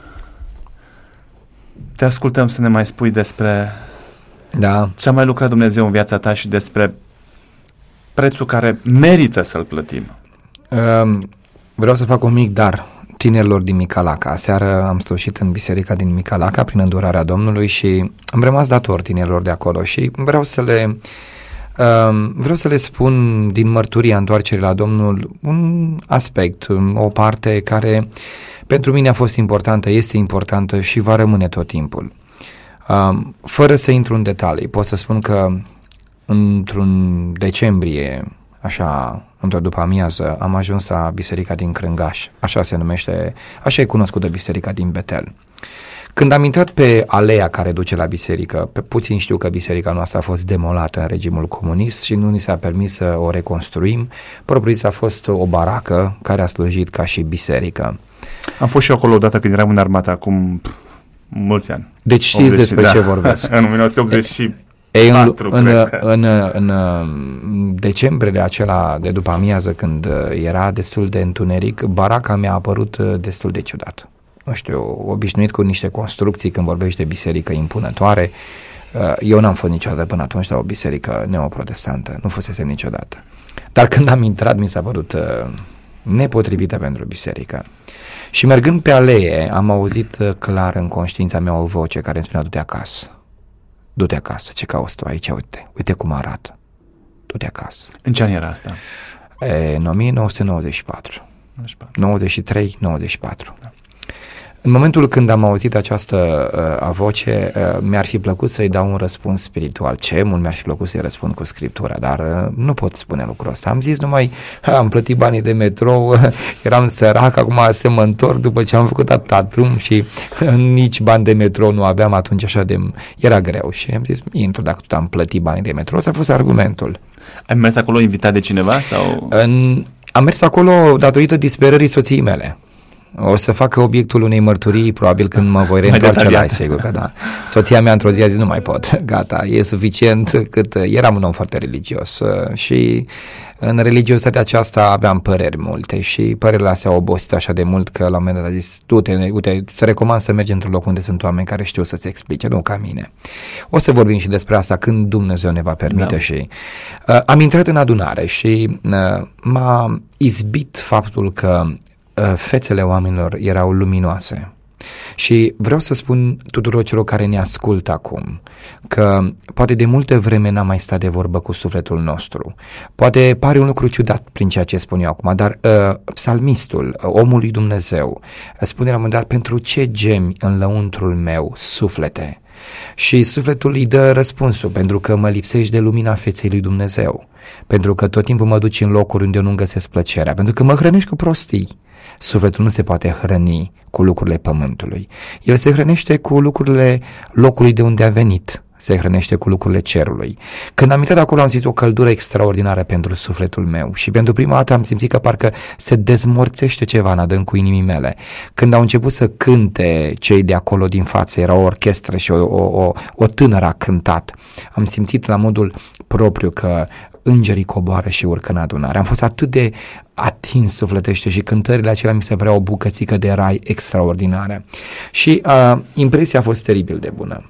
Speaker 2: te ascultăm să ne mai spui despre
Speaker 3: Da.
Speaker 2: ce a mai lucrat Dumnezeu în viața ta și despre prețul care merită să-l plătim.
Speaker 3: Um, vreau să fac un mic dar tinerilor din Micalaca. Aseară am slujit în biserica din Micalaca prin îndurarea Domnului și am rămas dator tinerilor de acolo și vreau să le um, vreau să le spun din mărturia întoarcerii la Domnul un aspect, o parte care pentru mine a fost importantă, este importantă și va rămâne tot timpul. Um, fără să intru în detalii, pot să spun că într-un decembrie, așa, într-o după-amiază, am ajuns la biserica din Crângaș, așa se numește, așa e cunoscută biserica din Betel. Când am intrat pe aleea care duce la biserică, pe puțin știu că biserica noastră a fost demolată în regimul comunist și nu ni s-a permis să o reconstruim, propriu-zis a fost o baracă care a slujit ca și biserică.
Speaker 2: Am fost și eu acolo odată când eram în armată, acum pf, mulți ani.
Speaker 3: Deci știți
Speaker 2: optzeci,
Speaker 3: despre
Speaker 2: da.
Speaker 3: ce vorbesc.
Speaker 2: În o mie nouă sute optzeci și
Speaker 3: Ei, în,
Speaker 2: patru,
Speaker 3: în,
Speaker 2: cred că.
Speaker 3: în, în, în decembrie de acela de după amiază, când era destul de întuneric, baraca mi-a apărut destul de ciudat. Nu știu, obișnuit cu niște construcții când vorbești de biserică impunătoare. Eu n-am fost niciodată până atunci la o biserică neoprotestantă, nu fusesem niciodată. Dar când am intrat mi s-a părut nepotrivită pentru biserică. Și mergând pe alee, am auzit clar în conștiința mea o voce care îmi spunea: du-te acasă, du-te acasă, ce cauți tu aici, uite, uite cum arată, du-te acasă.
Speaker 2: În ce an era asta?
Speaker 3: E, în o mie nouă sute nouăzeci și patru, nouăzeci și trei nouăzeci și patru. Da. În momentul când am auzit această uh, voce, uh, mi-ar fi plăcut să-i dau un răspuns spiritual. Ce mult mi-ar fi plăcut să-i răspund cu Scriptura, dar uh, nu pot spune lucrul ăsta. Am zis numai, am plătit banii de metrou, uh, eram sărac, acum să mă întorc după ce am făcut atâta drum și uh, nici bani de metrou nu aveam atunci, așa de... era greu. Și am zis, intru dacă tot am plătit banii de metrou, ăsta a fost argumentul.
Speaker 2: Ai mers acolo invitat de cineva? Sau?
Speaker 3: În, am mers acolo datorită disperării soției mele. O să facă obiectul unei mărturii, probabil când mă voi reîntoarce la, sigur că da. Soția mea într-o zi a zis, nu mai pot, gata, e suficient, cât eram un om foarte religios și în religiozitatea aceasta aveam păreri multe și părerile astea au obosit așa de mult că la un moment dat a zis, du-te, uite, să recomand să mergi într-un loc unde sunt oameni care știu să-ți explice, nu ca mine. O să vorbim și despre asta când Dumnezeu ne va permite. Da. Și uh, am intrat în adunare și uh, m-a izbit faptul că fețele oamenilor erau luminoase. Și vreau să spun tuturor celor care ne ascultă acum că poate de multe vreme n-am mai stat de vorbă cu sufletul nostru. Poate pare un lucru ciudat prin ceea ce spun eu acum, dar uh, psalmistul, uh, omul lui Dumnezeu, spune la un moment dat, pentru ce gemi în lăuntrul meu, suflete? Și sufletul îi dă răspunsul, pentru că mă lipsești de lumina feței lui Dumnezeu, pentru că tot timpul mă duci în locuri unde eu nu găsesc plăcerea, pentru că mă hrănești cu prostii. Sufletul nu se poate hrăni cu lucrurile pământului. El se hrănește cu lucrurile locului de unde a venit. Se hrănește cu lucrurile cerului. Când am intrat acolo am simțit o căldură extraordinară pentru sufletul meu și pentru prima dată am simțit că parcă se dezmorțește ceva în adâncul inimii mele. Când au început să cânte cei de acolo din față, era o orchestră și o, o, o, o tânără a cântat, am simțit la modul propriu că îngerii coboară și urcă în adunare. Am fost atât de atins sufletește și cântările acelea mi se părea o bucățică de rai extraordinară. Și uh, impresia a fost teribil de bună.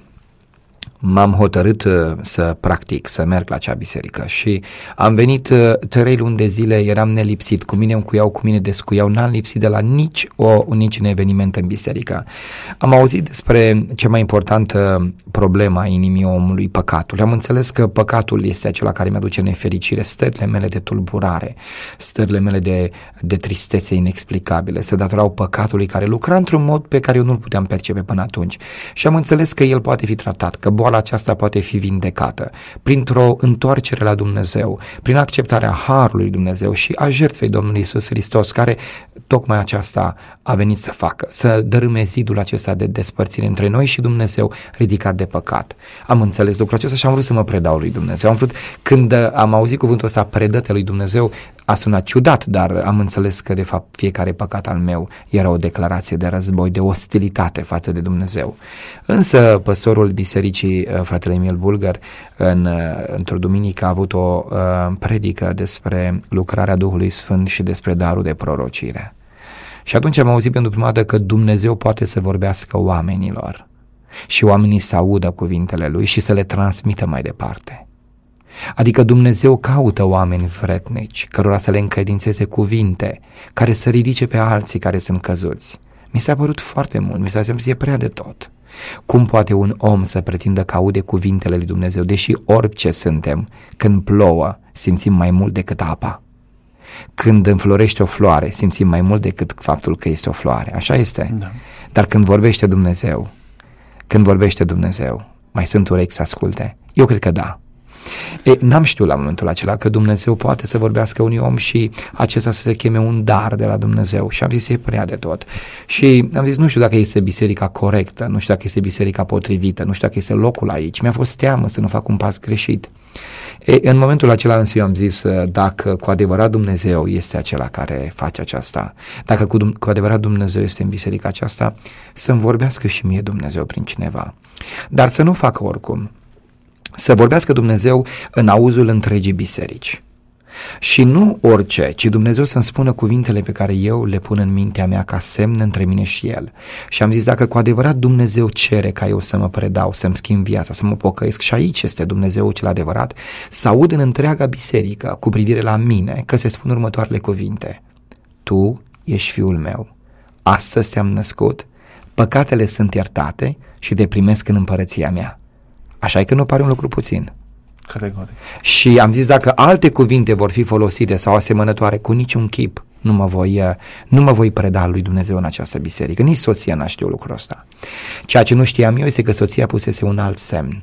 Speaker 3: M-am hotărât uh, să practic, să merg la acea biserică și am venit uh, trei luni de zile, eram nelipsit, cu mine încuiau, cu mine descuiau, n-am lipsit de la nici, o, nici un eveniment în biserică. Am auzit despre cea mai importantă problemă a inimii omului, păcatul. Am înțeles că păcatul este acela care mi-aduce nefericire, stările mele de tulburare, stările mele de, de tristețe inexplicabile, se datorau păcatului care lucra într-un mod pe care eu nu-l puteam percepe până atunci. Și am înțeles că el poate fi tratat, că boala aceasta poate fi vindecată printr-o întoarcere la Dumnezeu, prin acceptarea harului Dumnezeu și a jertfei Domnului Iisus Hristos, care tocmai aceasta a venit să facă, să dărâme zidul acesta de despărțire între noi și Dumnezeu ridicat de păcat. Am înțeles lucrul acesta și am vrut să mă predau lui Dumnezeu. Am vrut, când am auzit cuvântul ăsta, predă-te lui Dumnezeu, a sunat ciudat, dar am înțeles că de fapt fiecare păcat al meu era o declarație de război, de ostilitate față de Dumnezeu. Însă păstorul bisericii, fratele Emil Bulgar, în, într-o duminică a avut o uh, predică despre lucrarea Duhului Sfânt și despre darul de prorocire. Și atunci am auzit pentru prima dată că Dumnezeu poate să vorbească oamenilor și oamenii să audă cuvintele Lui și să le transmită mai departe. Adică Dumnezeu caută oameni vretnici, cărora să le încredințeze cuvinte, care să ridice pe alții care sunt căzuți. Mi s-a părut foarte mult, mi s-a zis, e prea de tot. Cum poate un om să pretindă că aude cuvintele lui Dumnezeu, deși orice suntem, când plouă, simțim mai mult decât apa. Când înflorește o floare, simțim mai mult decât faptul că este o floare. Așa este. Da. Dar când vorbește Dumnezeu, când vorbește Dumnezeu, mai sunt urechi să asculte? Eu cred că da. E, n-am știut la momentul acela că Dumnezeu poate să vorbească unui om și acesta să se cheme un dar de la Dumnezeu și am zis, e prea de tot. Și am zis, nu știu dacă este biserica corectă, nu știu dacă este biserica potrivită, nu știu dacă este locul aici. Mi-a fost teamă să nu fac un pas greșit. E, în momentul acela însă eu am zis, dacă cu adevărat Dumnezeu este acela care face aceasta, dacă cu, cu adevărat Dumnezeu este în biserica aceasta, să-mi vorbească și mie Dumnezeu prin cineva. Dar să nu facă oricum. Să vorbească Dumnezeu în auzul întregii biserici. Și nu orice, ci Dumnezeu să-mi spună cuvintele pe care eu le pun în mintea mea ca semn între mine și El. Și am zis, dacă cu adevărat Dumnezeu cere ca eu să mă predau, să-mi schimb viața, să mă pocăiesc, și aici este Dumnezeu cel adevărat, să aud în întreaga biserică cu privire la mine că se spun următoarele cuvinte. Tu ești fiul meu, astăzi te-am născut, păcatele sunt iertate și te primesc în împărăția mea. Așa e că nu pare un lucru puțin.
Speaker 2: Categoric.
Speaker 3: Și am zis, dacă alte cuvinte vor fi folosite sau asemănătoare, cu niciun chip nu mă voi, nu mă voi preda lui Dumnezeu în această biserică. Nici soția n-a știut lucrul ăsta. Ceea ce nu știam eu este că soția pusese un alt semn.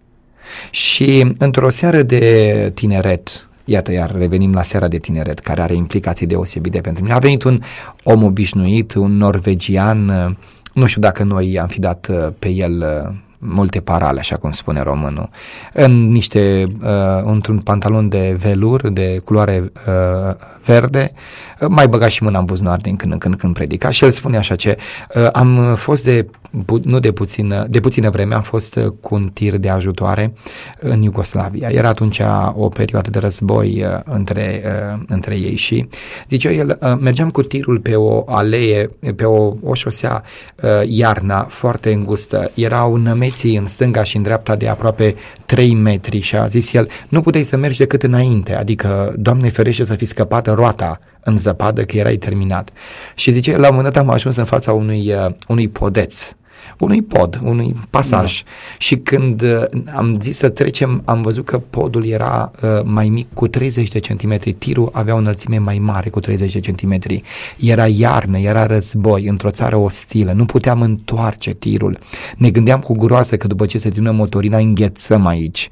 Speaker 3: Și într-o seară de tineret, iată, iar revenim la seara de tineret, care are implicații deosebite pentru mine, a venit un om obișnuit, un norvegian, nu știu dacă noi am fi dat pe el multe parale, așa cum spune românul, în niște, uh, într-un pantalon de velur, de culoare uh, verde, uh, mai băga și mâna în buzunar din când în când când predica și el spune așa ce, uh, am fost de, nu de puțină, de puțină vreme, am fost uh, cu un tir de ajutoare în Iugoslavia. Era atunci o perioadă de război uh, între, uh, între ei și, zicea el, uh, mergeam cu tirul pe o alee, pe o, o șosea uh, iarna foarte îngustă, erau nămeți în stânga și în dreapta de aproape trei metri și a zis el, nu puteai să mergi decât înainte, adică, Doamne ferește să fi scăpat roata în zăpadă că erai terminat. Și zice, la un moment dat am ajuns în fața unui, uh, unui podeț, unui pod, unui pasaj. Da. Și când uh, am zis să trecem, am văzut că podul era uh, mai mic cu treizeci de centimetri, tirul avea o înălțime mai mare cu treizeci de centimetri. Era iarnă, era război, într-o țară ostilă, nu puteam întoarce tirul. Ne gândeam cu groază că după ce se termină motorina înghețăm aici.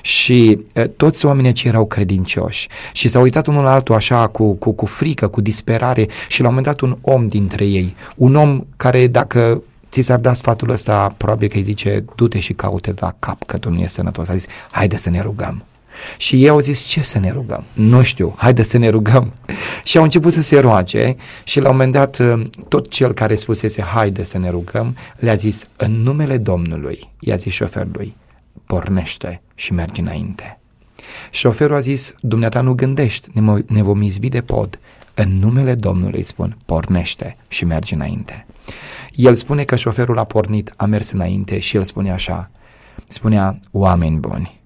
Speaker 3: Și uh, toți oamenii aceia erau credincioși. Și s-au uitat unul la altul așa cu, cu, cu frică, cu disperare și la un moment dat un om dintre ei, un om care dacă ți s-ar da sfatul ăsta, probabil că îi zice, du-te și caute la cap că Domnul e sănătos. A zis, haide să ne rugăm. Și ei au zis, ce să ne rugăm? Nu știu, haide să ne rugăm. Și au început să se roage și la un moment dat tot cel care spusese, haide să ne rugăm, le-a zis, în numele Domnului, i-a zis șoferului, pornește și mergi înainte. Șoferul a zis, dumneata nu gândești, ne, ne vom izbi de pod. În numele Domnului spun, pornește și mergi înainte. El spune că șoferul a pornit, a mers înainte și el spune așa, spunea, oameni buni,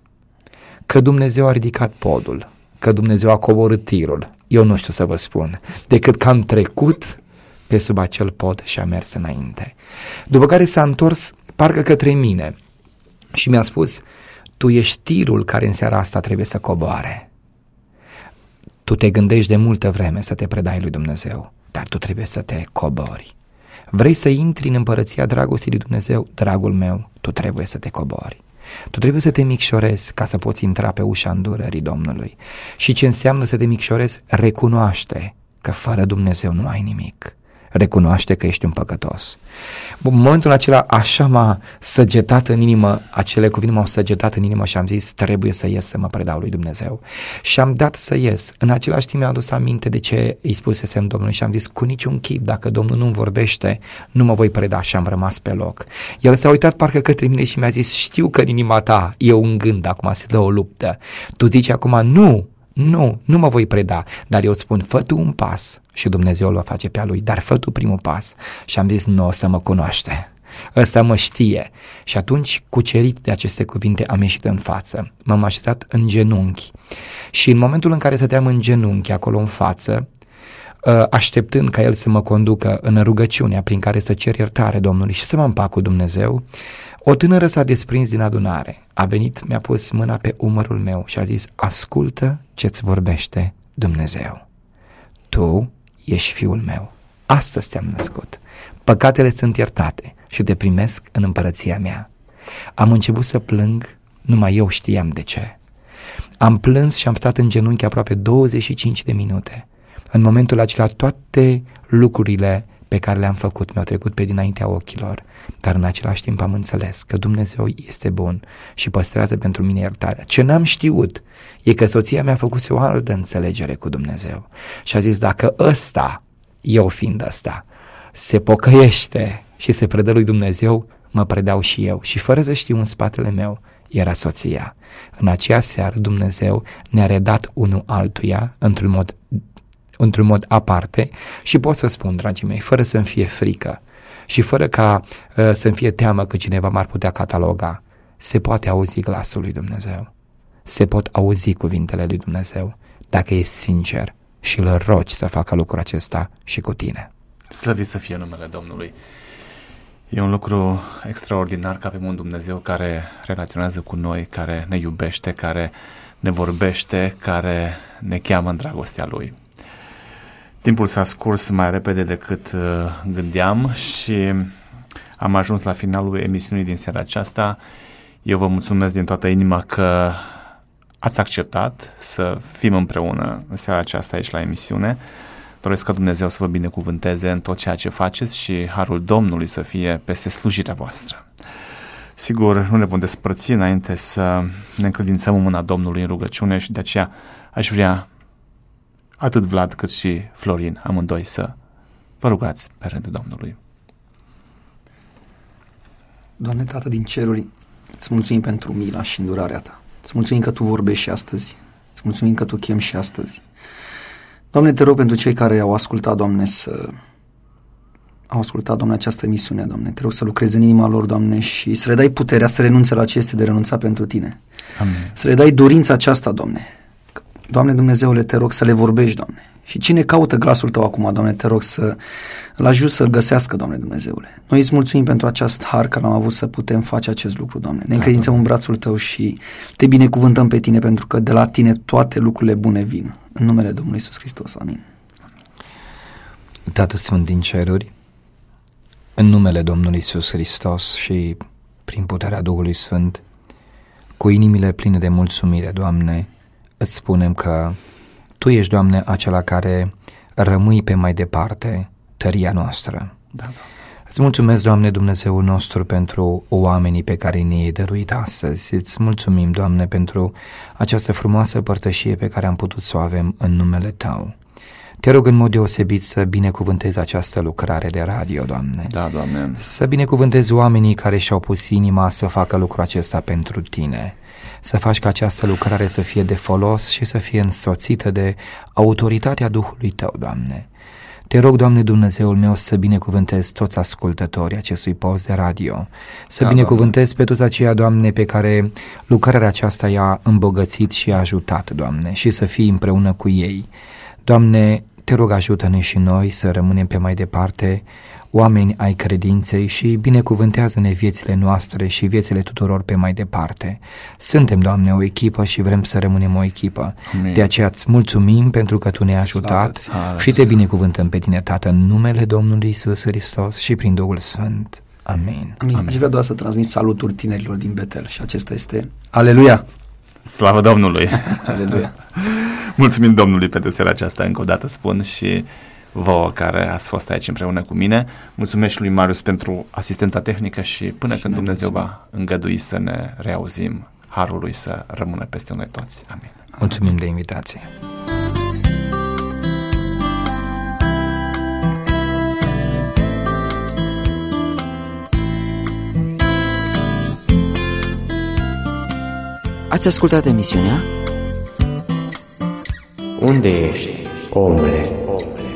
Speaker 3: că Dumnezeu a ridicat podul, că Dumnezeu a coborât tirul, eu nu știu să vă spun, decât că am trecut pe sub acel pod și a mers înainte. După care s-a întors parcă către mine și mi-a spus, tu ești tirul care în seara asta trebuie să coboare. Tu te gândești de multă vreme să te predai lui Dumnezeu, dar tu trebuie să te cobori. Vrei să intri în împărăția dragostei lui Dumnezeu? Dragul meu, tu trebuie să te cobori. Tu trebuie să te micșorezi ca să poți intra pe ușa îndurării Domnului. Și ce înseamnă să te micșorezi? Recunoaște că fără Dumnezeu nu ai nimic. Recunoaște că ești un păcătos. În momentul acela așa m-a săgetat în inimă, acele cuvinte m-au săgetat în inimă și am zis, trebuie să ies să mă predau lui Dumnezeu. Și am dat să ies. În același timp mi-a adus aminte de ce îi spusesem Domnului și am zis, cu niciun chip, dacă Domnul nu-mi vorbește, nu mă voi preda, și am rămas pe loc. El s-a uitat parcă către mine și mi-a zis, știu că în inima ta e un gând, acum se dă o luptă. Tu zici acum, nu, Nu, nu mă voi preda, dar eu spun, fă tu un pas și Dumnezeu îl va face pe a lui, dar fă tu primul pas. Și am zis, nu o să mă cunoaște, ăsta mă știe. Și atunci, cucerit de aceste cuvinte, am ieșit în față, m-am așezat în genunchi și în momentul în care stăteam în genunchi acolo în față, așteptând ca El să mă conducă în rugăciunea prin care să cer iertare Domnului și să mă împac cu Dumnezeu, o tânără s-a desprins din adunare, a venit, mi-a pus mâna pe umărul meu și a zis, ascultă ce-ți vorbește Dumnezeu. Tu ești fiul meu, astăzi te-am născut, păcatele sunt iertate și te primesc în împărăția mea. Am început să plâng, numai eu știam de ce. Am plâns și am stat în genunchi aproape douăzeci și cinci de minute. În momentul acela toate lucrurile pe care le-am făcut mi-au trecut pe dinaintea ochilor, dar în același timp am înțeles că Dumnezeu este bun și păstrează pentru mine iertarea. Ce n-am știut e că soția mea a făcut o altă înțelegere cu Dumnezeu și a zis, dacă ăsta, eu fiind ăsta, se pocăiește și se predă lui Dumnezeu, mă predau și eu. Și fără să știu, în spatele meu era soția. În aceea seară Dumnezeu ne-a redat unul altuia într-un mod într-un mod aparte și pot să spun, dragii mei, fără să-mi fie frică și fără ca uh, să-mi fie teamă că cineva m-ar putea cataloga, se poate auzi glasul lui Dumnezeu, se pot auzi cuvintele lui Dumnezeu dacă ești sincer și îl rogi să facă lucrul acesta și cu tine.
Speaker 2: Slăvit să fie numele Domnului. E un lucru extraordinar că avem un Dumnezeu care relaționează cu noi, care ne iubește, care ne vorbește, care ne cheamă în dragostea Lui. Timpul s-a scurs mai repede decât uh, gândeam și am ajuns la finalul emisiunii din seara aceasta. Eu vă mulțumesc din toată inima că ați acceptat să fim împreună în seara aceasta aici la emisiune. Doresc ca Dumnezeu să vă binecuvânteze în tot ceea ce faceți și harul Domnului să fie peste slujirea voastră. Sigur, nu ne vom despărți înainte să ne încredințăm în mâna Domnului în rugăciune și de aceea aș vrea atât Vlad cât și Florin, amândoi, să vă rugați pe rândul Domnului.
Speaker 5: Doamne, Tată din ceruri, îți mulțumim pentru mila și îndurarea Ta. Îți mulțumim că Tu vorbești și astăzi. Îți mulțumim că Tu chemi și astăzi. Doamne, te rog pentru cei care au ascultat, Doamne, să au ascultat, Doamne, această emisiune, Doamne. Te rog să lucrezi în inima lor, Doamne, și să le dai puterea să renunțe la ce este de renunțat pentru Tine.
Speaker 2: Amin.
Speaker 5: Să le dai dorința aceasta, Doamne. Doamne Dumnezeule, te rog să le vorbești, Doamne. Și cine caută glasul Tău acum, Doamne, te rog să-l ajut să-l găsească, Doamne Dumnezeule. Noi îți mulțumim pentru acest har care am avut să putem face acest lucru, Doamne. Ne încredințăm în brațul Tău și te binecuvântăm pe Tine, pentru că de la Tine toate lucrurile bune vin. În numele Domnului Iisus Hristos. Amin.
Speaker 3: Tată Sfânt din ceruri, în numele Domnului Iisus Hristos și prin puterea Duhului Sfânt, cu inimile pline de mulțumire, Doamne, îți spunem că Tu ești, Doamne, acela care rămâi pe mai departe tăria noastră.
Speaker 2: Da, da.
Speaker 3: Îți mulțumesc, Doamne, Dumnezeul nostru, pentru oamenii pe care ne-ai dăruit astăzi. Îți mulțumim, Doamne, pentru această frumoasă părtășie pe care am putut să o avem în numele Tău. Te rog în mod deosebit să binecuvântezi această lucrare de radio, Doamne.
Speaker 2: Da, Doamne.
Speaker 3: Să binecuvântezi oamenii care și-au pus inima să facă lucrul acesta pentru Tine. Să faci ca această lucrare să fie de folos și să fie însoțită de autoritatea Duhului Tău, Doamne. Te rog, Doamne Dumnezeul meu, să binecuvântezi toți ascultătorii acestui post de radio, să da, binecuvântezi Doamne. Pe toți aceia, Doamne, pe care lucrarea aceasta i-a îmbogățit și i-a ajutat, Doamne, și să fii împreună cu ei. Doamne, te rog, ajută-ne și noi să rămânem pe mai departe oameni ai credinței și binecuvântează-ne viețile noastre și viețile tuturor pe mai departe. Suntem, Doamne, o echipă și vrem să rămânem o echipă. Amin. De aceea îți mulțumim pentru că Tu ne-ai ajutat Slavă, și te binecuvântăm pe Tine, Tată, în numele Domnului Iisus Hristos și prin Duhul Sfânt. Amin.
Speaker 5: Amin. Amin. Aș vrea doar să transmit saluturi tinerilor din Betel și acesta este Aleluia!
Speaker 2: Slavă Domnului!
Speaker 5: Aleluia!
Speaker 2: Mulțumim Domnului pentru seara aceasta, încă o dată spun, și vouă care ați fost aici împreună cu mine. Mulțumesc lui Marius pentru asistența tehnică și până și când Dumnezeu mulțumim. Va îngădui să ne reauzim, harul lui să rămână peste noi toți. Amin.
Speaker 3: Mulțumim de invitație.
Speaker 7: Ați ascultat emisiunea
Speaker 1: Unde ești, omule?